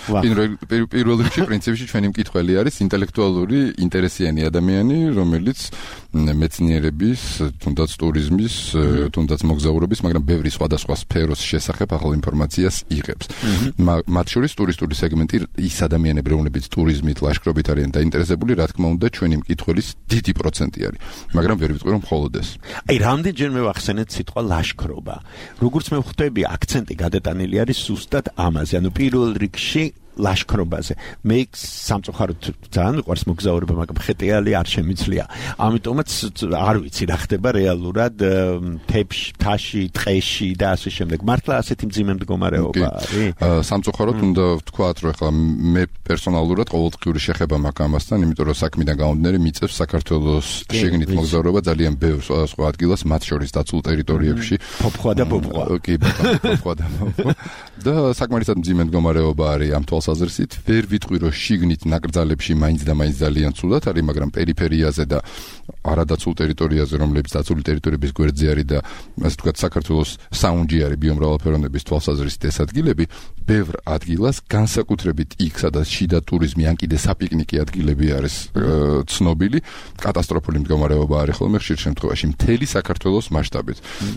პირველ რიგში პრინციპში ჩვენი მკითხველი არის ინტელექტუალური ინტერესიანი ადამიანი, რომელიც მეცნიერების, თუნდაც ტურიზმის, თუნდაც მოგზაურობის, მაგრამ ბევრი სხვადასხვა სფეროს შესახებ ახალ ინფორმაციას იღებს. მათ შორის ტურისტული სეგმენტი ის ადამიანები, რომლებიც ტურიზმით, ლაშქრობით არიან დაინტერესებული, რა თქმა უნდა, ჩვენი მკითხველის დიდი პროცენტი არის. მაგრამ ვერ ვიტყვი, რომ მხოლოდ ეს. აი, რამდენჯერმე ვახსენეთ სიტყვა ლაშქრობა. როგორც მე ვხვდები, აქცენტი გადატანილი არის ზუსტად ამაზე. ანუ პირველ რიგში ლაშქრობაზე. მე სამწუხაროდ ძალიან მიყვარს მოგზაურობა, მაგრამ ხეტიალი არ შემიძლია. ამიტომაც არ ვიცი რა ხდება რეალურად თებში, თაში, ტყეში და ასე შემდეგ. მართლა ასეთი მძიმე მდგომარეობა არის? სამწუხაროდ უნდა ვთქვათ, რომ ახლა მე პერსონალურად ყოველდღიური შეხება მაქვს ამასთან, იმიტომ რომ საქმიდან გამომდინარე მიწევს საქართველოს შიგნით მოგზაურობა ძალიან ბევრ სხვადასხვა ადგილას, მათ შორის დაცულ ტერიტორიებში. ფოფხვა და ფოფხვა. კი, ფოფხვა და ფოფხვა. და საკმარისად მძიმე მდგომარეობა არის ამ აზრით ვერ ვიტყვი, რომ შიგნით ნაკრძალებში მაინც და მაინც ძალიან ცუდად არის, მაგრამ პერიფერიაზე და არადაცულ ტერიტორიაზე, რომლებიც დაცული ტერიტორიების გვერდზე არის და ასე ვთქვათ, საქართველოს საუნჯი არის ბიომრავალფეროვნების თვალსაზრისით ეს ადგილები, ბევრ ადგილას, განსაკუთრებით იქ, სადაც შიდა ტურიზმი ან კიდე საპიკნიკი ადგილები არის ცნობილი, კატასტროფული მდგომარეობა არის ხოლმე ხშირ შემთხვევაში მთელი საქართველოს მასშტაბით.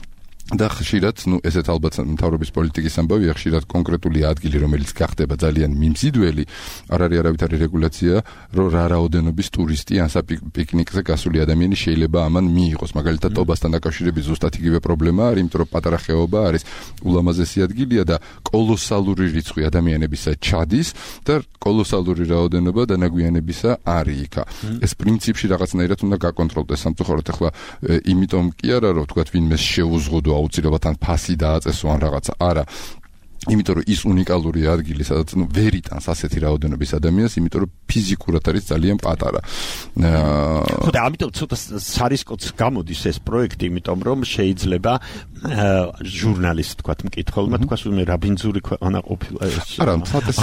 და ხშირად, ну, ესეთ ალბათ მთავრობის პოლიტიკის ამბავია, ხშირად კონკრეტული ადგილი, რომელიც გახდება ძალიან მიმზიდველი, არ არის არავითარი რეგულაცია, რომ რა რაოდენობის ტურისტი ან საპიკნიკზე გასული ადამიანი შეიძლება ამან მიიღოს. მაგალითად, ტობასთან დაკავშირებით ზუსტად იგივე პრობლემა არის, იმიტომ რომ პატარა ხეობა არის ულამაზესი ადგილია და კოლოსალური რიცხვი ადამიანებისა ჩადის და კოლოსალური რაოდენობა დანაგვიანებისა არის იქა. ეს პრინციპში რაღაცნაირად უნდა გაკონტროლდეს. სამწუხაროდ ახლა იმიტომ კი არა, რომ თქვათ ვინმეს შეუზღუდო აუცილებლად ან ფასი დააწესო ან რაღაცა. არა. იმიტომ რომ ის უნიკალური ადგილი, სადაც ნუ ვერ იტანს ასეთი რაოდენობის ადამიანს, იმიტომ რომ ფიზიკურად არის ძალიან პატარა. ხო და ამიტომ ცოტა სარისკოც გამოდის ეს პროექტი, იმიტომ რომ შეიძლება ჟურნალისტ თქვათ მკითხველმა თქვას მე რა ბინძური ქვეყანა ყოფილა ეს. არა, ფაქტს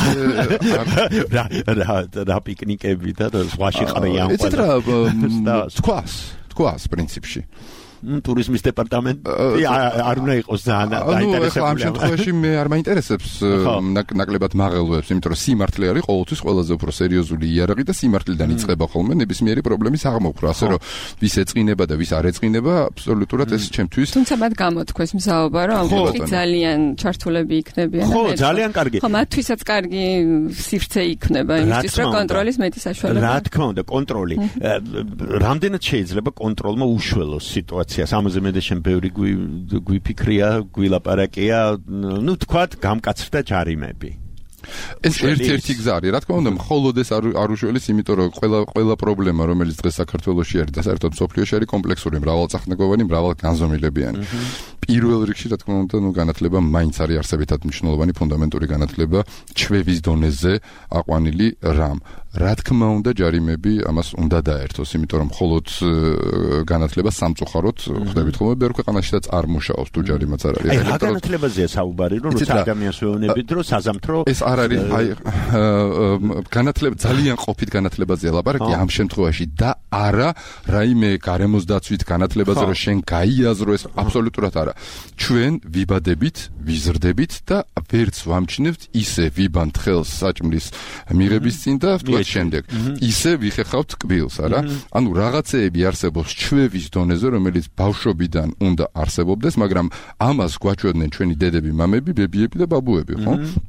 რა რა პიკნიკები და ზღვაში ყრიან. ეცეთ რა თქვას, თქვას პრინციპში. ტურიზმის დეპარტამენტი არ უნდა იყოს ძალიან დაინტერესებული. ამ შემთხვევაში მე არ მაინტერესებს ნაკლებად მაღელვებს, იმიტომ რომ სიმართლე არის ყოველთვის ყველაზე უფრო სერიოზული იარაღი და სიმართლიდან იწყება ხოლმე ნებისმიერი პრობლემის აღმოფხვრა, ასე რომ ვის ეწყინება და ვის არ ეწყინება, აბსოლუტურად ეს ჩემთვის. თუმცა მათ გამოთქვეს მსაობა, რომ ამბობი ძალიან ჩართულები იქნებიან. ხო, ძალიან კარგი. ხო, მათთვისაც კარგი სივრცე იქნება, იმისთვის რომ კონტროლის მეტი საშუალება. რა თქმა უნდა, კონტროლი. რამდენად შეიძლება კონტროლმა უშველოს სიტუაცია ამაზე მე და შენ ბევრი გვიფიქრია, გვილაპარაკია, ну, თქვათ, გამკაცრდა ჯარიმები. ეს ერთ-ერთი გზა არის, რა თქმა უნდა, მხოლოდ ეს არ უშველის, იმიტომ რომ ყველა ყველა პრობლემა, რომელიც დღეს საქართველოში არის და საერთოდ მსოფლიოში არის კომპლექსური, მრავალწახნაგოვანი, მრავალგანზომილებიანი. პირველ რიგში, რა თქმა უნდა, ნუ განათლება მაინც არის არსებითად მნიშვნელოვანი ფუნდამენტური განათლება ჩვევის დონეზე აყვანილი რამ. რა თქმა უნდა, ჯარიმები ამას უნდა დაერთოს, იმიტომ რომ მხოლოდ განათლება სამწუხაროდ ხვდებით ხოლმე ბევრ ქვეყანაშიც არ მუშაობს, თუ ჯარიმაც არ არის. აი, რა განათლებაზეა საუბარი, რომ როცა ადამიანს ვეუბნებით, რომ საზამთრო ეს არ არის, აი, განათლება ძალიან ყოფით განათლებაზეა ლაპარაკი ამ შემთხვევაში და არა რაიმე გარემოს დაცვით განათლებაზე, რომ შენ გაიაზრო, ეს აბსოლუტურად არა. ჩვენ ვიბადებით, ვიზრდებით და ვერც ვამჩნევთ ისე ვიბანთ ხელს საჭმლის მიღების წინ და ვთქვათ შემდეგ. ისე ვიხეხავთ კბილს, არა? ანუ რაღაცეები არსებობს ჩვევის დონეზე, რომელიც ბავშვობიდან უნდა არსებობდეს, მაგრამ ამას გვაჩვენდნენ ჩვენი დედები, მამები, ბებიები და ბაბუები, ხო?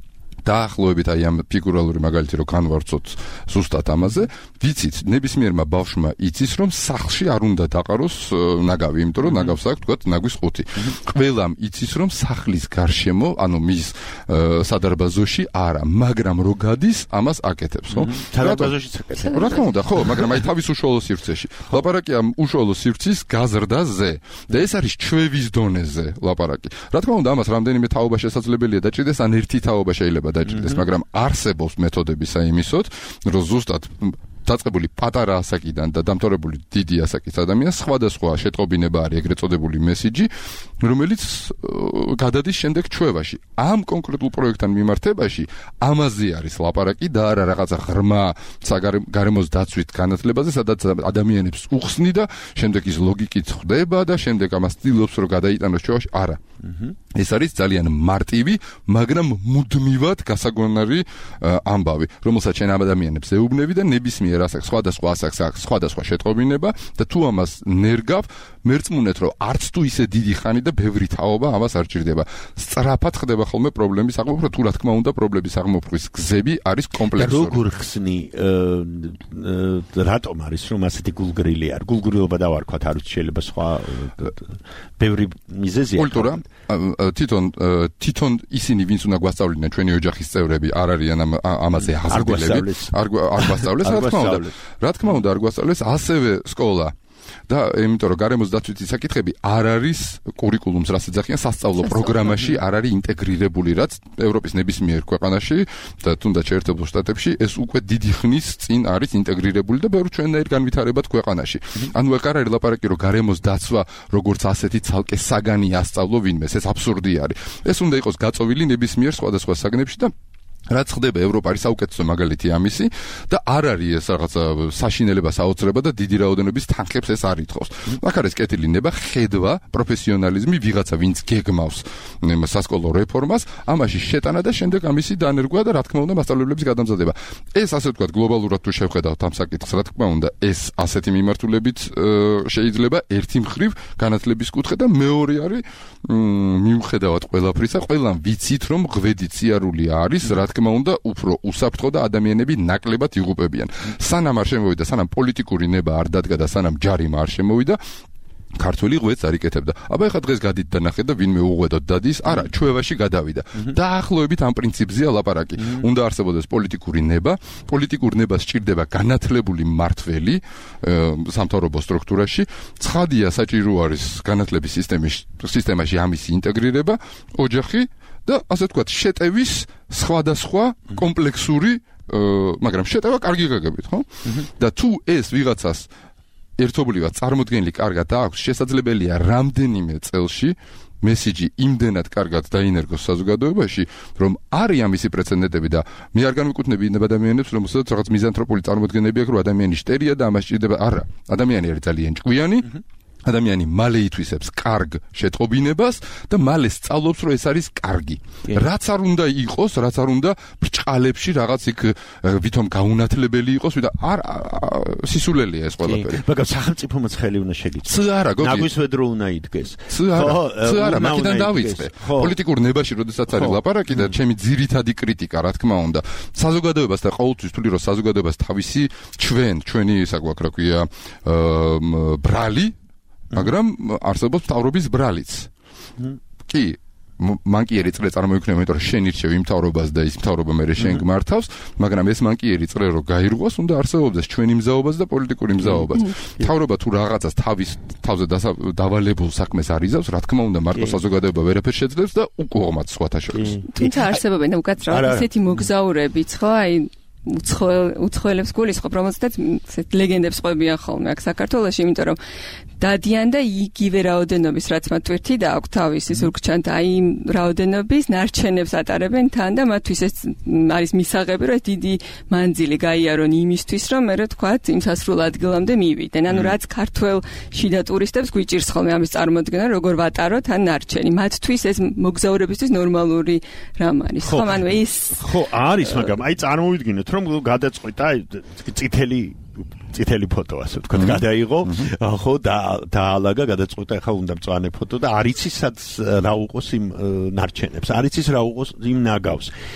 დაახლოებით აი ამ ფიგურალური მაგალითი რო განვარცოთ ზუსტად ამაზე, ვიცით, ნებისმიერმა ბავშვმა იცის, რომ სახლში არ უნდა დაყაროს ნაგავი, იმიტომ რომ ნაგავს აქვს თქვა ნაგვის ყუთი. ყველამ იცის, რომ სახლის გარშემო, ანუ მის სადარბაზოში არა, მაგრამ რო გადის, ამას აკეთებს, ხო? სადარბაზოშიც აკეთებს. რა თქმა უნდა, ხო, მაგრამ აი თავის უშუალო სივრცეში. ლაპარაკი ამ უშუალო სივრცის გაზრდაზე და ეს არის ჩვევის დონეზე ლაპარაკი. რა თქმა უნდა, ამას რამდენიმე თაობა შესაძლებელია დაჭირდეს, ან ერთი თაობა შეიძლება დაჭირდეს, მაგრამ არსებობს მეთოდები საიმისოდ, რომ ზუსტად დაწყებული პატარა ასაკიდან და დამთავრებული დიდი ასაკის ადამიანს სხვადასხვა შეტყობინება არის ეგრეთ წოდებული მესიჯი, რომელიც გადადის შემდეგ ჩვევაში. ამ კონკრეტულ პროექტთან მიმართებაში ამაზე არის ლაპარაკი და არა რაღაცა ღრმა გარემოს დაცვით განათლებაზე, სადაც ადამიანებს უხსნი და შემდეგ ის ლოგიკით ხვდება და შემდეგ ამას ცდილობს რომ გადაიტანოს ჩვევაში. არა. ეს არის ძალიან მარტივი, მაგრამ მუდმივად გასაგონარი ამბავი, რომელსაც შენ ადამიანებს ეუბნები და ნებისმიერ ასაკს, სხვადასხვა ასაკს აქვს სხვადასხვა შეტყობინება და თუ ამას ნერგავ, მერწმუნეთ რომ არც თუ ისე დიდი ხანი და ბევრი თაობა ამას არ ჭირდება. სწრაფად ხდება ხოლმე პრობლემის აღმოფხვრა, თუ რა თქმა უნდა პრობლემის აღმოფხვის გზები არის კომპლექსური. როგორ ხსნი რატომ არის რომ ასეთი გულგრილი არ? გულგრილობა დავარქვათ, არ ვიცი შეიძლება სხვა ბევრი მიზეზია. კულტურა თვითონ თვითონ ისინი ვინც უნდა გვასწავლიდნენ ჩვენი ოჯახის წევრები არ არიან ამაზე აღზრდილები. არ არ გვასწავლეს, რა თქმა უნდა. რა თქმა უნდა არ გვასწავლეს ასევე სკოლა. და იმიტომ რომ გარემოს დაცვითი საკითხები არ არის კურიკულუმს რაც ეძახიან სასწავლო პროგრამაში არ არის ინტეგრირებული, რაც ევროპის ნებისმიერ ქვეყანაში და თუნდაც შეერთებულ შტატებში ეს უკვე დიდი ხნის წინ არის ინტეგრირებული და ბევრ ჩვენნაირ განვითარებად ქვეყანაში. ანუ აქ არ არის ლაპარაკი რომ გარემოს დაცვა როგორც ასეთი ცალკე საგანი ასწავლო ვინმეს, ეს აბსურდი არის. ეს უნდა იყოს გაწოვილი ნებისმიერ სხვადასხვა საგნებში და რაც ხდება ევროპა არის საუკეთესო მაგალითი ამისი და არ არის ეს რაღაცა საშინელება საოცრება და დიდი რაოდენობის თანხებს ეს არ ითხოვს. აქ არის კეთილი ნება, ხედვა, პროფესიონალიზმი, ვიღაცა ვინც გეგმავს სასკოლო რეფორმას, ამაში შეტანა და შემდეგ ამისი დანერგვა და რა თქმა უნდა მასწავლებლების გადამზადება. ეს ასე ვთქვათ გლობალურად თუ შევხედავთ ამ საკითხს, რა თქმა უნდა ეს ასეთი მიმართულებით შეიძლება ერთი მხრივ განათლების კუთხე და მეორე არის მიუხედავად ყველაფრისა, ყველამ ვიცით რომ ღვედი ციარული არის, რა თქმა უნდა უფრო უსაფრთხო და ადამიანები ნაკლებად იღუპებიან. სანამ არ შემოვიდა, სანამ პოლიტიკური ნება არ დადგა და სანამ ჯარიმა არ შემოვიდა, ქართული ღვედს არ იკეთებდა. აბა ეხლა დღეს გადით და ნახეთ და ვინმე უღვედოდ დადის, არა, ჩვევაში გადავიდა. დაახლოებით ამ პრინციპზეა ლაპარაკი. უნდა არსებობდეს პოლიტიკური ნება, პოლიტიკურ ნებას სჭირდება განათლებული მმართველი სამთავრობო სტრუქტურაში. ცხადია საჭირო არის განათლების სისტემის სისტემაში ამისი ინტეგრირება, ოჯახი და ასე ვთქვათ, შეტევის სხვადასხვა კომპლექსური, მაგრამ შეტევა კარგი გაგებით, ხო? და თუ ეს ვიღაცას ერთობლივად წარმოდგენილი კარგად აქვს, შესაძლებელია რამდენიმე წელში მესიჯი იმდენად კარგად დაინერგოს საზოგადოებაში, რომ არის ამისი პრეცედენტები და მე არ განვიკუთვნები ადამიანებს, რომელსაც რაღაც მიზანთროპული წარმოდგენები აქვს, რომ ადამიანი შტერია და ამას ჭირდება. არა, ადამიანი არის ძალიან ჭკვიანი. ადამიანი მალე ითვისებს კარგ შეტყობინებას და მალე სწავლობს რომ ეს არის კარგი. რაც არ უნდა იყოს, რაც არ უნდა ბრჭყალებში რაღაც იქ ვითომ გაუნათლებელი იყოს და არ სისულელია ეს ყველაფერი. მაგრამ სახელმწიფო მოცხელი უნდა შეგიძლია. ც არა, გოგი. ნაგვისვედრო უნდა იდგეს. ც არა, ც არა, მაგიდან დავიწყე. პოლიტიკურ ნებაში როდესაც არის ლაპარაკი და ჩემი ძირითადი კრიტიკა, რა თქმა უნდა, საზოგადოებას და ყოველთვის ვთვლი რომ საზოგადოებას თავისი ჩვენ, ჩვენი ისა გვაქვს რა ქვია, ბრალი მაგრამ არსებობს მთავრობის ბრალიც. კი, მანკიერი წრე წარმოიქმნება, იმიტომ რომ შენ ირჩევ იმ მთავრობას და ის მთავრობა მერე შენ გმართავს, მაგრამ ეს მანკიერი წრე რო გაირღვას, უნდა არსებობდეს ჩვენი მზაობაც და პოლიტიკური მზაობაც. მთავრობა თუ რაღაცას თავის თავზე დავალებულ საქმეს არიზავს, რა თქმა უნდა, მარტო საზოგადოება ვერაფერს შეძლებს და უკუღმათ სხვათა შორის. თუმცა არსებობენ და უკაცრავად ესეთი მოგზაურებიც, ხო, აი უცხოელებს გულისხმობ, რომელსაც ესეთ ლეგენდებს ყვებიან ხოლმე აქ საქართველოში, იმიტომ რომ დადიან და იგივე რაოდენობის, რაც მათ თვირთი და აქვს თავისი ზურგჩანთ, აი იმ რაოდენობის ნარჩენებს ატარებენ თან და მათთვის ეს არის მისაღები, რომ დიდი მანძილი გაიარონ იმისთვის, რომ მე რა თქვათ, იმ სასრულ ადგილამდე მივიდნენ. ანუ რაც ქართველ შიდა ტურისტებს გვიჭირს ხოლმე ამის წარმოდგენა, როგორ ვატაროთ ან ნარჩენი. მათთვის ეს მოგზაურებისთვის ნორმალური რამ არის. ხო, ანუ ეს ხო არის, მაგრამ აი წარმოვიდგინოთ რომ გადაწყვეტა წითელი წითელი ფოტო ასე ვთქვათ, გადაიღო, ხო და დაალაგა, გადაწყვეტა ახლა უნდა მწვანე ფოტო და არ იცის სად რა უყოს იმ ნარჩენებს, არ იცის რა უყოს იმ ნაგავს.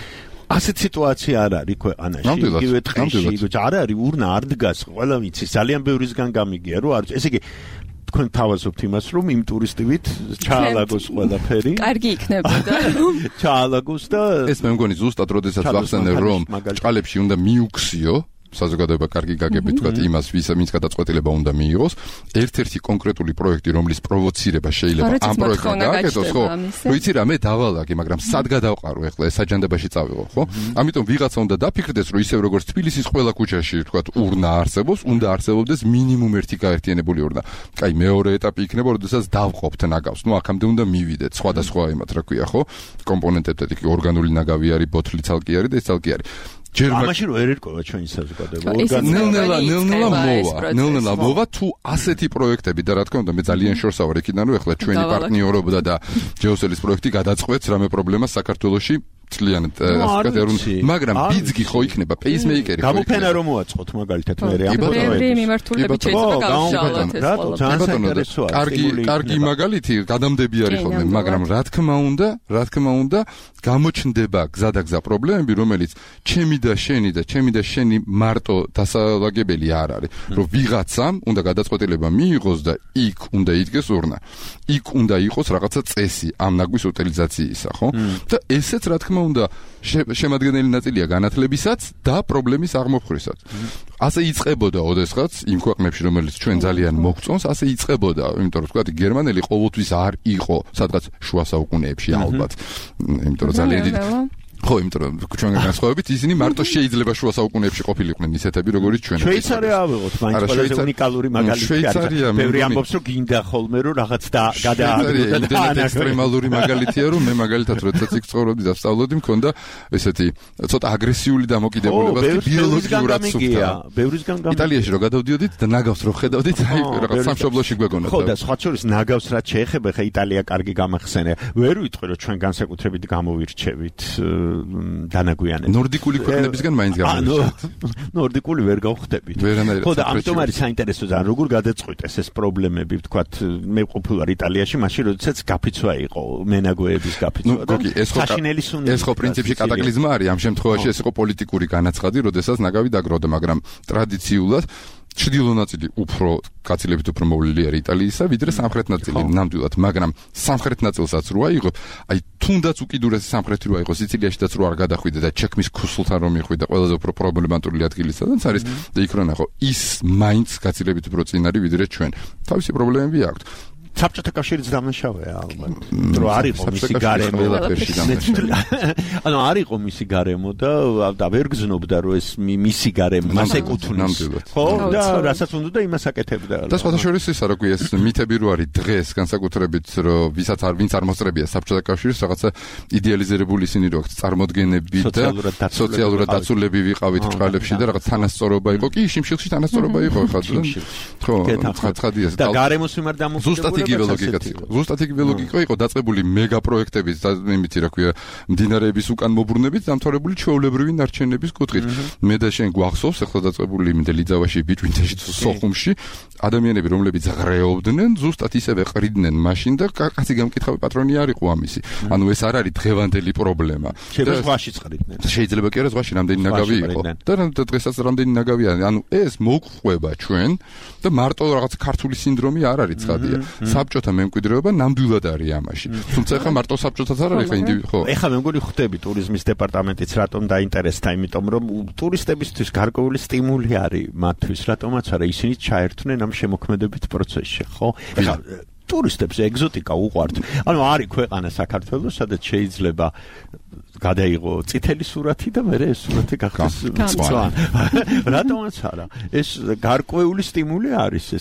ასეთ სიტუაცია არ არის ქვეყანაში. იგივე დღეში არ არის ურნა არ დგას, ყველა ვიცი, ძალიან ბევრისგან გამიგია, რომ არის. ესე იგი თქვენ თავაზობთ იმას, რომ იმ ტურისტივით ჩაალაგოს ყველაფერი. კარგი იქნებოდა. ჩაალაგოს და ეს მე მგონი ზუსტად როდესაც ვახსენე, რომ ჭყალებში უნდა მიუქციო საზოგადოება კარგი გაგებით თქვა იმას ვის ვინც გადაწყვეტილება უნდა მიიღოს ერთ-ერთი კონკრეტული პროექტი რომლის პროვოცირება შეიძლება ამ პროექტთან გააკეთოს ხო რო იცი რა მე დავალაგე მაგრამ სად გადავყარო ეხლა ეს საჯანდებაში წავიღო ხო ამიტომ ვიღაცა უნდა დაფიქრდეს რომ ისევ როგორც თბილისის ყველა ქუჩაში თქვა ურნა არსებობს უნდა არსებობდეს მინიმუმ ერთი გაერთიანებული ურნა კაი მეორე ეტაპი იქნება როდესაც დავყოფთ ნაგავს ნუ აქამდე უნდა მივიდეთ სხვადასხვა იმათ რა ქვია ხო კომპონენტებთან იქ ორგანული ნაგავი არის ბოთლი ცალკე არის და ეს ცალკე არის ამაში რო არ ერკვა ჩვენი საზოგადოება ნელ-ნელა ნელ-ნელა მოვა ნელ-ნელა მოვა თუ ასეთი პროექტები და რა თქმა უნდა მე ძალიან შორსა ვარ იქიდან რომ ეხლა ჩვენი პარტნიორობა და ჯეოსელის პროექტი გადაწყვეტს რამე პრობლემას საქართველოში ძალიან ასე ვთქვათ მაგრამ ბიძგი ხო იქნება პეისმეიკერი ხო გამოფენა რომ მოაწყოთ მაგალითად მე რა ბევრი მიმართულებით შეიძლება გავშალოთ ეს რატო ძალიან საინტერესოა კარგი კარგი მაგალითი გადამდები არის ხოლმე მაგრამ რა თქმა უნდა რა თქმა უნდა გამოჩნდება გზა და გზა პრობლემები რომელიც ჩემი და შენი და ჩემი და შენი მარტო დასალაგებელი არ არის რომ ვიღაცამ უნდა გადაწყვეტილება მიიღოს და იქ უნდა იდგეს ურნა იქ უნდა იყოს რაღაცა წესი ამ ნაგვის უტილიზაციისა ხო და ესეც რა თქმა უნდა შემადგენელი ნაწილია განათლებისაც და პრობლემის აღმოფხვრისაც. ასე იწყებოდა ოდესღაც იმ ქვეყნებში რომელიც ჩვენ ძალიან მოგწონს, ასე იწყებოდა, იმიტომ რომ თქვა გერმანელი ყოველთვის არ იყო სადღაც შუა საუკუნეებში ალბათ. იმიტომ რომ ძალიან დიდი ხო, იმიტომ რომ ჩვენგან განსხვავებით ისინი მარტო შეიძლება შუა საუკუნეებში ყოფილიყვნენ ისეთები როგორიც ჩვენ. შვეიცარია ავიღოთ, მაინც ყველაზე უნიკალური მაგალითი არის. ბევრი ამბობს რომ გინდა ხოლმე რომ რაღაც და გადააგდო და ექსტრემალური მაგალითია რომ მე მაგალითად როდესაც იქ ცხოვრობდი და სწავლობდი მქონდა ესეთი ცოტა აგრესიული დამოკიდებულება ბიოლოგიურად სუფთა. ბევრისგან გამიგია. იტალიაში რო გადავდიოდით და ნაგავს რო ხედავდით, აი რაღაც სამშობლოში გვეგონათ. ხო და სხვა შორის ნაგავს რაც შეეხება ხა იტალია კარგი გამახსენე. ვერ ვიტყვი რომ ჩვენ განსაკუთრებით გამოვირჩევით დანაგვიანეთ. ნორდიკული ქვეყნებისგან მაინც გამოვირჩევთ. ნორდიკული ვერ გავხდებით. ხო და ამიტომ არის საინტერესო ზან როგორ გადაწყვიტეს ეს პრობლემები, ვთქვათ, მე ყოფილი ვარ იტალიაში, მაშინ როდესაც გაფიცვა იყო მენაგვეების გაფიცვა და საშინელი სუნი. ეს ხო პრინციპში კატაკლიზმა არის, ამ შემთხვევაში ეს იყო პოლიტიკური განაცხადი, როდესაც ნაგავი დაგროვდა, მაგრამ ტრადიციულად ჩრდილო ნაწილი უფრო გაცილებით უფრო მოვლილი არის იტალიისა, ვიდრე სამხრეთ ნაწილი ნამდვილად, მაგრამ სამხრეთ ნაწილსაც რო აიღო, აი თუნდაც უკიდურესი სამხრეთი რო აიღო, სიცილიაშიც რო არ გადახვიდე და ჩექმის ქუსლთან რომ მიხვიდე, ყველაზე უფრო პრობლემატური ადგილი სადაც არის და იქ რო ნახო, ის მაინც გაცილებით უფრო წინ არის ვიდრე ჩვენ. თავისი პრობლემები აქვს. საბჭოთა კავშირიც დამნაშავეა ალბათ. რომ არ იყო მისი გარემო. ანუ არ იყო მისი გარემო და და ვერ გზნობდა რომ ეს მისი გარემო მას ეკუთვნის. ხო და რასაც უნდა და იმას აკეთებდა. და სხვათა შორის ისა რა ქვია ეს მითები რო არის დღეს განსაკუთრებით რომ ვისაც არ ვინც არ მოსწრებია საბჭოთა კავშირის რაღაცა იდეალიზირებული ისინი რო აქვს წარმოდგენები და სოციალურად დაცულები ვიყავით ჭყალებში და რაღაც თანასწორობა იყო. კი შიმშილში თანასწორობა იყო ხა. ხო ცხადია და გარემოს მიმართ დამოკიდებულება იგივე ლოგიკაც იყო. ზუსტად იგივე ლოგიკა იყო დაწყებული მეგა პროექტების და იმითი რა ქვია მდინარეების უკან მობრუნებით დამთავრებული ჩვეულებრივი ნარჩენების კუთხით. მე და შენ გვახსოვს ახლა დაწყებული მდელიძავაში ბიჭვინთაში სოხუმში ადამიანები რომლებიც ღრეობდნენ ზუსტად ისევე ყრიდნენ მაშინ და კაცი გამკითხავი პატრონი არ იყო ამისი. ანუ ეს არ არის დღევანდელი პრობლემა. შეიძლება ზღვაში წყრიდნენ. შეიძლება კი არა ზღვაში რამდენი ნაგავი იყო. და დღესაც რამდენი ნაგავია. ანუ ეს მოგყვება ჩვენ და მარტო რაღაც ქართული სინდრომი არ არის ცხადია. საბჭოთა მემკვიდრეობა ნამდვილად არის ამაში. თუმცა ახლა მარტო საბჭოთაც არ არის ხა ინდივიდი ხო. ეხლა მე მგონი ხვდები ტურიზმის დეპარტამენტიც რატომ დაინტერესდა, იმიტომ რომ ტურისტებისთვის გარკვეული სტიმული არის მათთვის, რატომაც არა ისინი ჩაერთვნენ ამ შემოქმედებით პროცესში, ხო? ეხლა ტურისტებს ეგზოტიკა უყვართ. ანუ არის ქვეყანა საქართველოს, სადაც შეიძლება გადაიღო წითელი სურათი და მერე ეს სურათი გახდეს მწვანე. რატომაც არა? ეს გარკვეული სტიმული არის ეს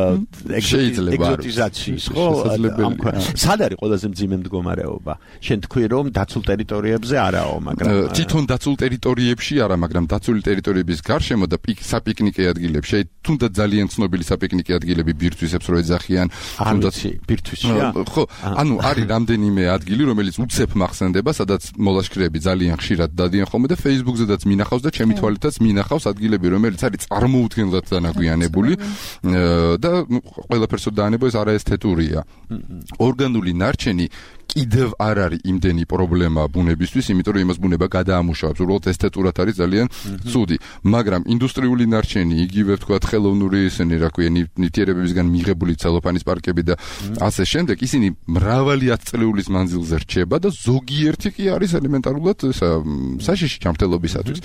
ეგზოტიზაციის, ხო? სად არის ყველაზე მძიმე მდგომარეობა? შენ თქვი რომ დაცულ ტერიტორიებზე არაო, მაგრამ თვითონ დაცულ ტერიტორიებში არა, მაგრამ დაცული ტერიტორიების გარშემო და საპიკნიკე ადგილებში, თუნდაც ძალიან ცნობილი საპიკნიკე ადგილები ბირთვისებს რო ეძახიან, თუნდაც ბირთვისია. ხო, ანუ არის რამდენიმე ადგილი, რომელიც უცებ მახსენდება, სადაც მოლაშქრეები ძალიან ხშირად დადიან ხოლმე და Facebook-ზედაც მინახავს და ჩემი თვალითაც მინახავს ადგილები, რომელიც არის წარმოუდგენლად დანაგვიანებული და ყველაფერს დაანება ეს არაესთეტურია. ორგანული ნარჩენი კიდევ არ არის იმდენი პრობლემა ბუნებისთვის, იმიტომ რომ იმას ბუნება გადაამუშავებს. უბრალოდ ესთეტურად არის ძალიან ცუდი, მაგრამ ინდუსტრიული ნარჩენი, იგივე ვთქვათ, ხელოვნური ისინი, რა ქვია, ნივთიერებებისგან მიღებული ცელოფანის პარკები და ასე შემდეგ, ისინი მრავალი ათწლეულის მანძილზე რჩება და ზოგიერთი კი არის ელემენტარულად საშიში ჯანმრთელობისათვის.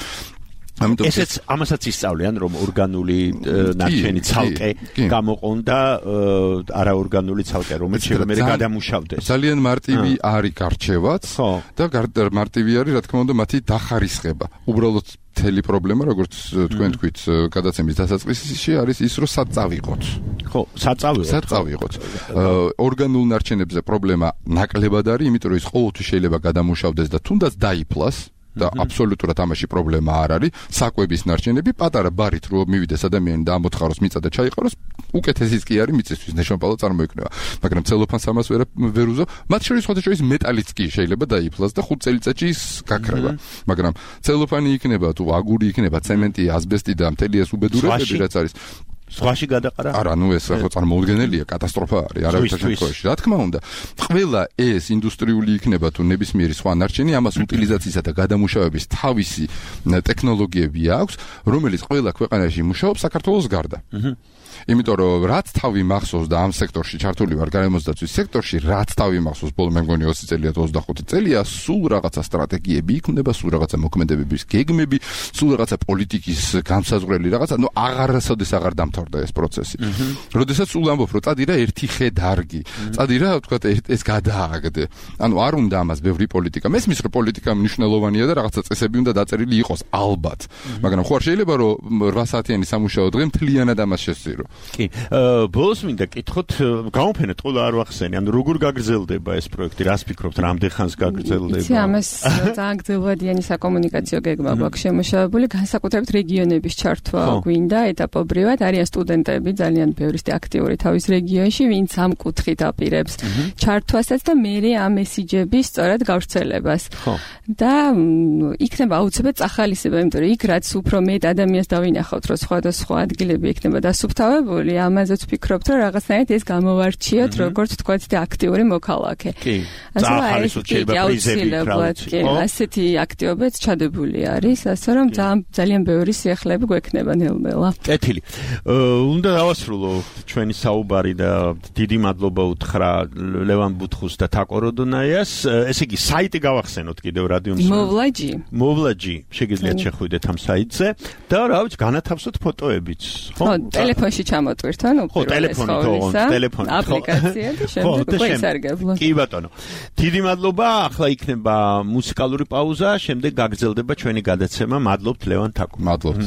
ესეც ამასაც ისწავლიან, რომ ორგანული ნარჩენი ცალკე გამოყონ და არაორგანული ცალკე, რომელიც შეიძლება გადამუშავდეს. ძალიან მარტივი არის გარჩევაც და მარტივი არის, რა თქმა უნდა, მათი დახარისხება. უბრალოდ მთელი პრობლემა, როგორც თქვენ თქვით, გადაცემის დასაწყისში არის ის, რომ სად წავიღოთ. ხო, სად წავიღოთ? სად წავიღოთ. ორგანულ ნარჩენებზე პრობლემა ნაკლებად არის, იმიტომ რომ ის ყოველთვის შეიძლება გადამუშავდეს და თუნდაც დაიფლას. და აბსოლუტურად ამაში პრობლემა არ არის. საკვების ნარჩენები პატარა ბარით რო მივიდეს ადამიანი და ამოთხაროს მიწა და ჩაიყაროს, უკეთესიც კი არის მიწისთვის ნეშომპალა წარმოიქმნება. მაგრამ ცელოფანს ამას ვერ ვერ უზო. მათ შორის ხოთაშორის მეტალიც კი შეიძლება დაიფლას და ხუთ წელიწადში ის გაქრება. მაგრამ ცელოფანი იქნება თუ აგური იქნება, ცემენტი, ასბესტი და მთელი ეს უბედურებები რაც არის. სხვაში გადაყარა? არა, ნუ ეს ხო წარმოუდგენელია, კატასტროფა არის, არავითარ შემთხვევაში. რა თქმა უნდა, ყველა ეს ინდუსტრიული იქნება თუ ნებისმიერი სხვა ნარჩენი, ამას უტილიზაციისა და გადამუშავების თავისი ტექნოლოგიები აქვს, რომელიც ყველა ქვეყანაში მუშაობს საქართველოს გარდა. იმიტომ რომ რაც თავი მახსოვს და ამ სექტორში ჩართული ვარ გარემოსდაცვის სექტორში, რაც თავი მახსოვს ბოლო მე მგონი ოცი წელია თუ ოცდახუთი წელია, სულ რაღაცა სტრატეგიები იქნება, სულ რაღაცა მოქმედებების გეგმები, სულ რაღაცა პოლიტიკის განსაზღვრელი რაღაცა, ნუ აღარასოდეს აღარ დამთავრდა ეს პროცესი. როდესაც სულ ამბობ, რომ წადი რა ერთი ხე დარგი, წადი რა ვთქვათ ეს გადააგდე. ანუ არ უნდა ამას ბევრი პოლიტიკა. მესმის რომ პოლიტიკა მნიშვნელოვანია და რაღაცა წესები უნდა დაწერილი იყოს, ალბათ. მაგრამ ხო არ შეიძლება რომ რვა საათიანი სამუშაო დღე მთლიანად ამას შესწირო. კი, ბოლოს მინდა კითხოთ, გამოფენად ყველა არ ვახსენე, ანუ როგორ გაგრძელდება ეს პროექტი, რას ფიქრობთ, რამდენ ხანს გაგრძელდება? იცი, ამას ძალიან გრძელვადიანი საკომუნიკაციო გეგმა გვაქვს შემუშავებული, განსაკუთრებით რეგიონების ჩართვა გვინდა ეტაპობრივად, არიან სტუდენტები, ძალიან ბევრი აქტიური თავის რეგიონში, ვინც ამ კუთხით აპირებს ჩართვასაც და მერე ამ მესიჯების სწორად გავრცელებას. და იქნება აუცილებლად წახალისება, იმიტომ რომ იქ რაც უფრო მეტ ადამიანს დავინახავთ, რომ სხვადასხვა ადგილები იქნება დასუფთავებული, ამაზეც ვფიქრობთ, რომ რაღაცნაირად ეს გამოვარჩიოთ, როგორც თქვათ, აქტიური მოქალაქე. კი. წახალისოთ შეიძლება პრიზები ვკრავთ. კი, ასეთი აქტივობაც ჩადებული არის, ასე რომ ძალიან ბევრი სიახლეები გვექნება ნელ-ნელა. კეთილი. უნდა დავასრულო ჩვენი საუბარი და დიდი მადლობა უთხრა ლევან ბუთხუს და თაკო როდონაიას. ესე იგი, საიტი გავახსენოთ კიდევ რადიო მსმენელს. მოვლაჯი. მოვლაჯი. შეგიძლიათ შეხვიდეთ ამ საიტზე და რა ვიცი, განათავსოთ ფოტოებიც, ხო? ხო, ტელეფონში ჩამოტვირთ, ანუ ხო, ტელეფონით, ხო, ტელეფონით. აპლიკაცია და შემდეგ უკვე ისარგებლოთ. კი ბატონო. დიდი მადლობა, ახლა იქნება მუსიკალური პაუზა, შემდეგ გაგრძელდება ჩვენი გადაცემა. მადლობთ ლევან თაკო. მადლობთ.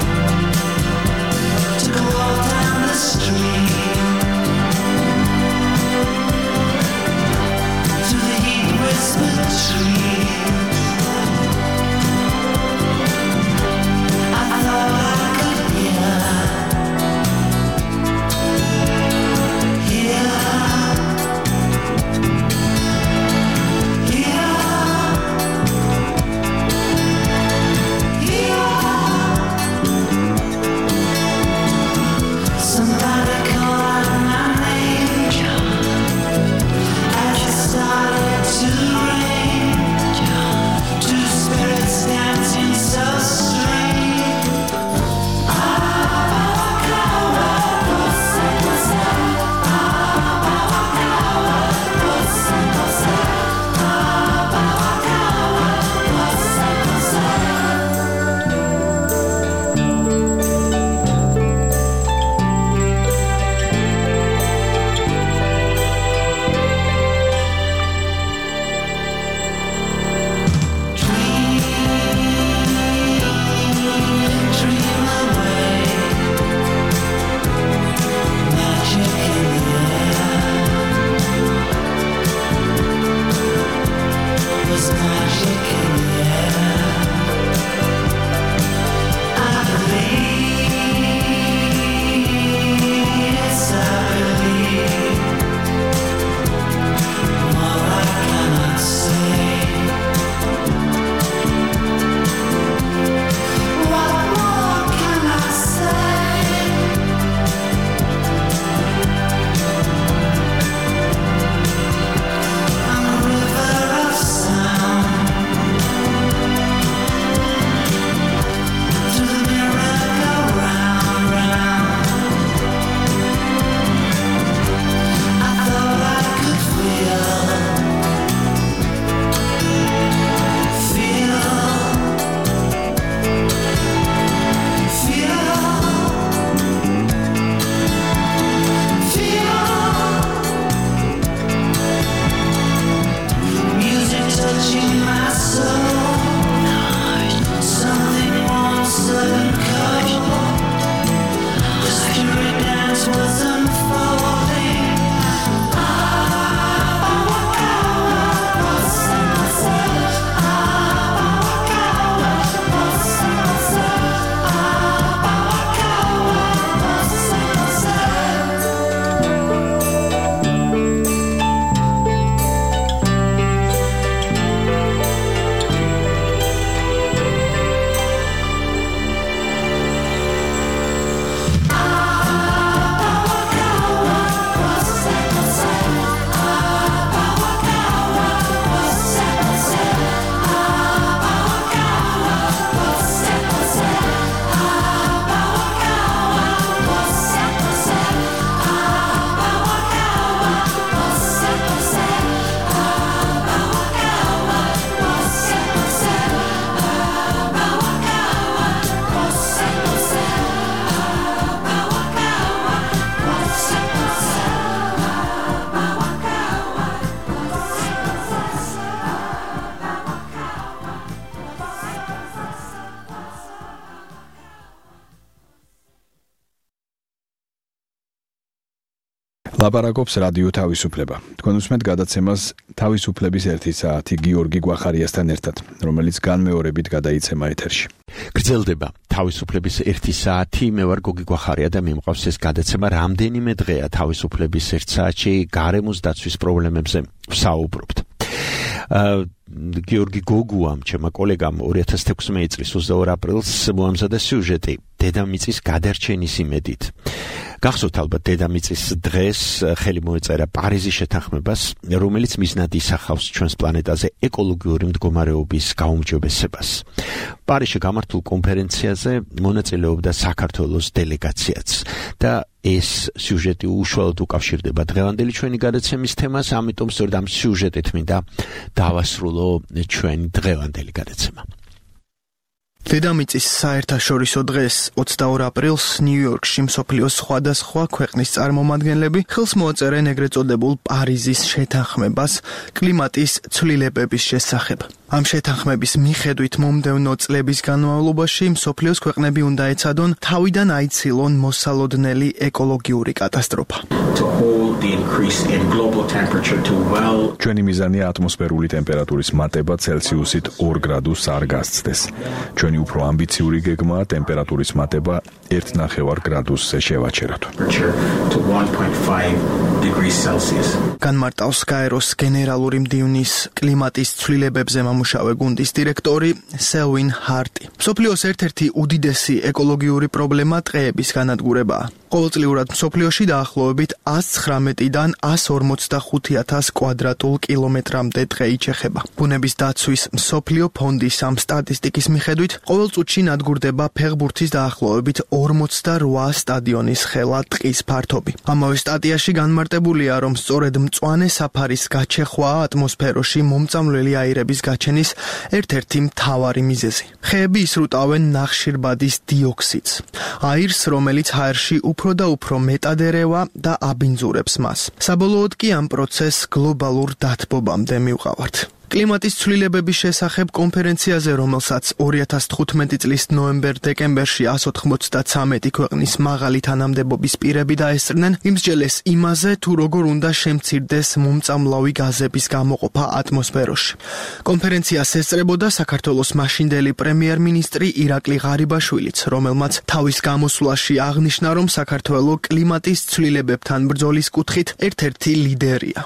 Street ლაპარაკობს რადიო თავისუფლება. თქვენ უსმენთ გადაცემას თავისუფლების ერთი საათი გიორგი გვახარიასთან ერთად, რომელიც განმეორებით გადაიცემა ეთერში. გრძელდება თავისუფლების ერთი საათი, მე ვარ გოგი გვახარია და მიმყავს ეს გადაცემა რამდენიმე დღეა თავისუფლების ერთ საათში გარემოს დაცვის პრობლემებზე ვსაუბრობთ. გიორგი გოგუამ, ჩემმა კოლეგამ ორი ათას ექვსმეტი წლის ოცდაორი აპრილს მოამზადა სიუჟეტი დედამიწის გადარჩენის იმედით. გახსოვთ ალბათ დედამიწის დღეს ხელი მოეწერა პარიზის შეთანხმებას, რომელიც მიზნად ისახავს ჩვენს პლანეტაზე ეკოლოგიური მდგომარეობის გაუმჯობესებას. პარიზში გამართულ კონფერენციაზე მონაწილეობდა საქართველოს დელეგაციაც და ეს სიუჟეტი უშუალოდ უკავშირდება დღევანდელი ჩვენი გადაცემის თემას, ამიტომ სწორედ ამ სიუჟეტით მინდა დავასრულო ჩვენი დღევანდელი გადაცემა. დედამიწის საერთაშორისო დღეს ოცდაორი აპრილს ნიუ-იორკში მსოფლიოს სხვადასხვა ქვეყნის წარმომადგენლები ხელს მოაწერენ ეგრეთ წოდებულ პარიზის შეთანხმებას კლიმატის ცვლილებების შესახებ. ამ შეთანხმების მიხედვით მომდევნო წლების განმავლობაში მსოფლიოს ქვეყნები უნდა ეცადონ თავიდან აიცილონ მოსალოდნელი ეკოლოგიური კატასტროფა. ჩვენი მიზანია ატმოსფერული ტემპერატურის მატება ცელსიუსით ორ გრადუსს არ გასცდეს. ჩვენი უფრო ამბიციური გეგმაა ტემპერატურის მატება ერთ ნახევარ გრადუსზე შევაჩეროთ. განმარტავს გაეროს გენერალური მდივნის კლიმატის ცვლილებებზე მამუშავე გუნდის დირექტორი სელვინ ჰარტი. მსოფლიოს ერთ-ერთი უდიდესი ეკოლოგიური პრობლემა ტყეების განადგურებაა. ყოველწლიურად მსოფლიოში დაახლოებით ას ცხრამეტიდან ას ორმოცდახუთი ათას კვადრატულ კილომეტრამდე ტყე იჩეხება. ბუნების დაცვის მსოფლიო ფონდის ამ სტატისტიკის მიხედვით ყოველ წუთში ნადგურდება ფეხბურთის დაახლოებით ორმოცდარვა სტადიონის ხელა ტყის ფართობი. ამავე სტატიაში განმარტებულია, რომ სწორედ მწვანე საფარის გაჩეხვაა ატმოსფეროში მომწამლელი აირების გაჩენის ერთ-ერთი მთავარი მიზეზი. ხეები ისრუტავენ ნახშირბადის დიოქსიდს, აირს, რომელიც ჰაერში უფრო და უფრო მეტად ერევა და აბინძურებს მას. საბოლოოდ კი ამ პროცესს გლობალურ დათბობამდე მივყავართ. კლიმატის ცვლილებების შესახებ კონფერენციაზე, რომელსაც ორი ათას თხუთმეტი წლის ნოემბერ-დეკემბერში ას ოთხმოცდათრამეტი ქვეყნის მაღალი თანამდებობის პირები დაესწრნენ, იმსჯელეს იმაზე, თუ როგორ უნდა შემცირდეს მომწამლავი გაზების გამოყოფა ატმოსფეროში. კონფერენციას ესწრებოდა საქართველოს მაშინდელი პრემიერ-მინისტრი ირაკლი ღარიბაშვილიც, რომელმაც თავის გამოსვლაში აღნიშნა, რომ საქართველო კლიმატის ცვლილებებთან ბრძოლის კუთხით ერთ-ერთი ლიდერია.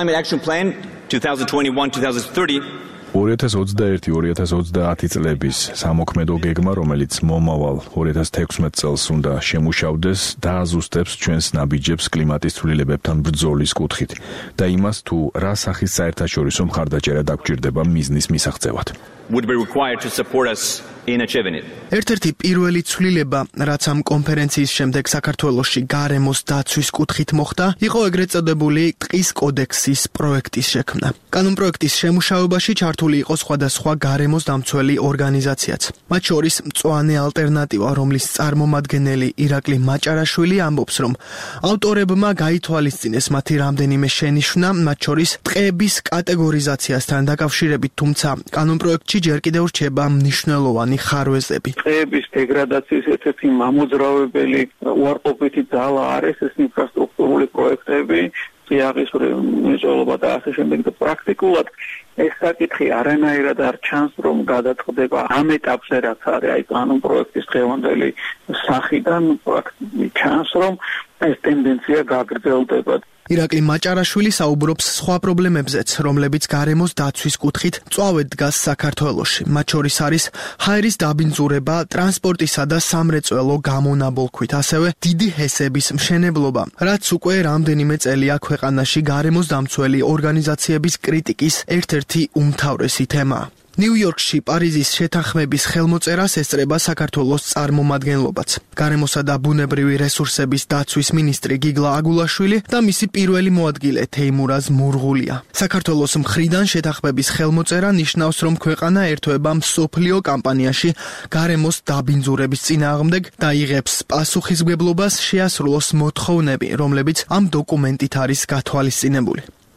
ორი ათას ოცდაერთი ორი ათას ოცდაათი წლების სამოქმედო გეგმა, რომელიც მომავალ ორი ათას თექვსმეტ წელს უნდა შემუშავდეს, დააზუსტებს ჩვენს ნაბიჯებს კლიმატის ცვლილებებთან ბრძოლის კუთხით და იმას, თუ რა სახის საერთაშორისო მხარდაჭერა დაგვჭირდება მიზნის მისაღწევად. would be required to support us in achieving it. ერთ-ერთი პირველი ცვლილება, რაც ამ კონფერენციის შემდეგ საქართველოში გარემოს დაცვის კუთხით მოხდა, იყო ეგრეთ წოდებული ტყის კოდექსის პროექტის შექმნა. კანონპროექტის შემუშავებაში ჩართული იყო სხვადასხვა გარემოს დამცველი ორგანიზაციაც. მათ შორის მწვანე ალტერნატივა, რომლის წარმომადგენელი ირაკლი მაჭარაშვილი ამბობს, რომ ავტორებმა გაითვალისწინეს მათი რამდენიმე შენიშვნა, მათ შორის ტყეების კატეგორიზაციასთან დაკავშირებით, თუმცა კანონპროექტში ჯერ კიდევ რჩება მნიშვნელოვანი ხარვეზები. ტყეების დეგრადაციის ერთ-ერთი მამოძრავებელი უარყოფითი ძალა არის ეს ინფრასტრუქტურული პროექტები, წიაღის მრეწველობა და ასე შემდეგ და პრაქტიკულად ეს საკითხი არანაირად არ ჩანს, რომ გადაწყდება ამ ეტაპზე, რაც არის აი კანონპროექტის დღევანდელი სახიდან, პრაქტიკულად ჩანს, რომ ეს ტენდენცია გაგრძელდება. ირაკლი მაჭარაშვილი საუბრობს სხვა პრობლემებზეც, რომლებიც გარემოს დაცვის კუთხით მწვავედ დგას საქართველოში. მათ შორის არის ჰაერის დაბინძურება, ტრანსპორტისა და სამრეწველო გამონაბოლქვით, ასევე დიდი ჰესების მშენებლობა, რაც უკვე რამდენიმე წელია ქვეყანაში გარემოს დამცველი ორგანიზაციების კრიტიკის ერთ-ერთი უმთავრესი თემაა. ნიუ-იორკში პარიზის შეთანხმების ხელმოწერას ესწრება საქართველოს წარმომადგენლობაც. გარემოსა და ბუნებრივი რესურსების დაცვის მინისტრი გიგლა აგულაშვილი და მისი პირველი მოადგილე თეიმურაზ მურღულია. საქართველოს მხრიდან შეთანხმების ხელმოწერა ნიშნავს, რომ ქვეყანა ერთვება მსოფლიო კამპანიაში გარემოს დაბინძურების წინააღმდეგ და იღებს პასუხისმგებლობას შეასრულოს მოთხოვნები, რომლებიც ამ დოკუმენტით არის გათვალისწინებული.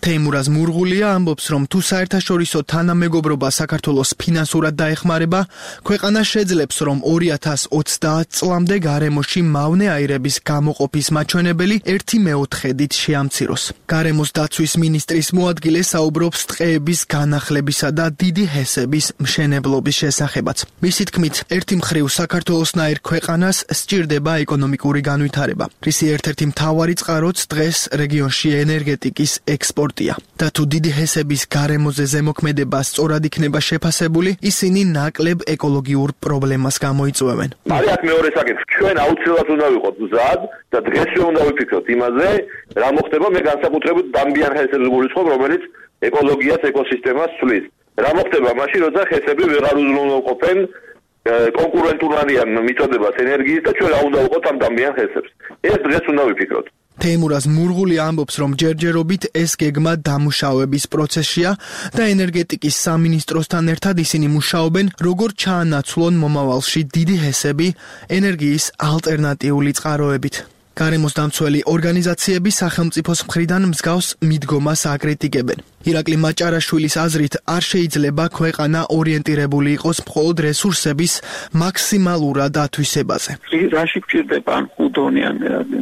თეიმურაზ მურღულია ამბობს, რომ თუ საერთაშორისო თანამეგობრობა საქართველოს ფინანსურად დაეხმარება, ქვეყანა შეძლებს, რომ ორი ათას ოცდაათ წლამდე გარემოში მავნე აირების გამოყოფის მაჩვენებელი ერთი მეოთხედით შეამციროს. გარემოს დაცვის მინისტრის მოადგილე საუბრობს ტყეების განახლებისა და დიდი ჰესების მშენებლობის შესახებაც. მისი თქმით, ერთი მხრივ საქართველოსნაირ ქვეყანას სჭირდება ეკონომიკური განვითარება, რისი ერთ-ერთი მთავარი წყაროც დღეს რეგიონში ენერგეტიკის ექსპორტია. და თუ დიდი ჰესების გარემოზე ზემოქმედება სწორად იქნება შეფასებული, ისინი ნაკლებ ეკოლოგიურ პრობლემას გამოიწვევენ. არის აქ მეორე საკითხი. ჩვენ აუცილებლად უნდა ვიყოთ მზად და დღეს ჩვენ უნდა ვიფიქროთ იმაზე, რა მოხდება მე განსაკუთრებით დამბიან ჰესებს გულისხმობ, რომელიც ეკოლოგიას, ეკოსისტემას ცვლის. რა მოხდება მაშინ, როცა ჰესები ვეღარ უზრუნველყოფენ კონკურენტულადიან მიწოდებას ენერგიის და ჩვენ რა უნდა ვიყოთ ამ დამბიან ჰესებს. ეს დღეს უნდა ვიფიქროთ. თეიმურაზ მურღული ამბობს, რომ ჯერჯერობით ეს გეგმა დამუშავების პროცესშია და ენერგეტიკის სამინისტროსთან ერთად ისინი მუშაობენ, როგორ ჩაანაცვლონ მომავალში დიდი ჰესები ენერგიის ალტერნატიული წყაროებით. გარემოს დამცველი ორგანიზაციები სახელმწიფოს მხრიდან მსგავს მიდგომას აკრიტიკებენ. ირაკლი მაჭარაშვილის აზრით, არ შეიძლება ქვეყანა ორიენტირებული იყოს მხოლოდ რესურსების მაქსიმალურად ათვისებაზე. რაში გვჭირდება ან ხუდონიან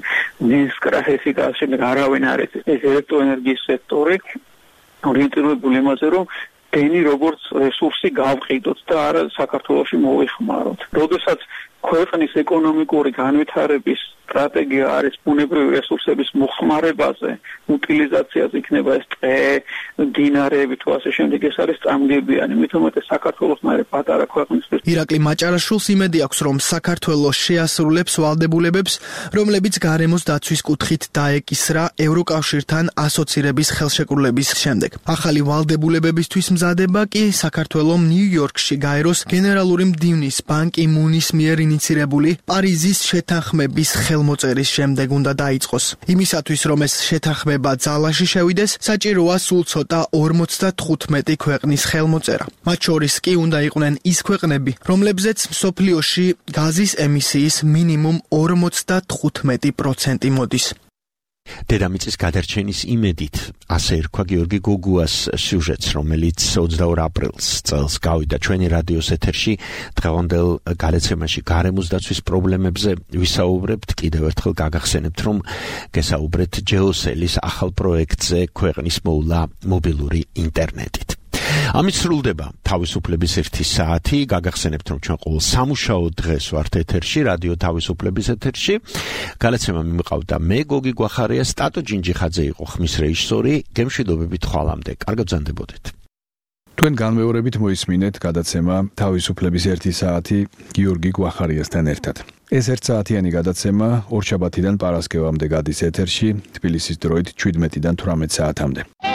ნისკრაჰესი და შემდეგ არავინ არის ეს ელექტროენერგიის სექტორი ორიენტირებული იმაზე, რომ დენი როგორც რესურსი გავყიდოთ და არა საქართველოში მოიხმაროთ. როდესაც ქვეყნის ეკონომიკური განვითარების სტრატეგია არის ბუნებრივი რესურსების მოხმარებაზე, უტილიზაციაზე, იქნება ეს ტყე, მდინარეები თუ ასე შემდეგ, ეს არის წამგებიანი, მით უმეტეს საქართველოსნაირი პატარა ქვეყნისთვის. ირაკლი მაჭარაშვილს იმედი აქვს, რომ საქართველოს შეასრულებს ვალდებულებებს, რომლებიც გარემოს დაცვის კუთხით დაეკისრა ევროკავშირთან ასოცირების ხელშეკრულების შემდეგ. ახალი ვალდებულებებისთვის მზადება კი საქართველოს ნიუ-იორკში გაეროს გენერალური მდივნის ბან კი მუნის მიერ ინიცირებული პარიზის შეთანხმების ხელმოწერის შემდეგ უნდა დაიწყოს. იმისათვის, რომ ეს შეთანხმება ძალაში შევიდეს, საჭიროა სულ ცოტა ორმოცდათხუთმეტი ქვეყნის ხელმოწერა. მათ შორის კი უნდა იყვნენ ის ქვეყნები, რომლებზეც მსოფლიოში გაზის ემისიის მინიმუმ ორმოცდათხუთმეტი პროცენტი მოდის. დედამიწის გადარჩენის იმედით, ასე ერქვა გიორგი გოგუას სიუჟეტს, რომელიც ოცდაორ აპრილს წელს გავიდა ჩვენი რადიოს ეთერში. დღევანდელ გადაცემაში გარემოს დაცვის პრობლემებზე ვისაუბრებთ. კიდევ ერთხელ გაგახსენებთ, რომ გესაუბრეთ ჯეოსელის ახალ პროექტზე ქვეყნის მოვლა მობილური ინტერნეტით. ამით სრულდება თავისუფლების ერთი საათი. გაგახსენებთ, რომ ჩვენ ყოველ სამუშაო დღეს ვართ ეთერში, რადიო თავისუფლების ეთერში. გადაცემა მიმყავდა მე, გოგი გვახარია, სტატო ჯინჯიხაძე იყო ხმის რეჟისორი. გემშვიდობებით ხვალამდე. კარგად ბრძანდებოდეთ. თქვენ განმეორებით მოისმინეთ გადაცემა თავისუფლების ერთი საათი გიორგი გვახარიასთან ერთად. ეს ერთსაათიანი გადაცემა ორშაბათიდან პარასკევამდე გადის ეთერში, თბილისის დროით შვიდმეტიდან თვრამეტ საათამდე.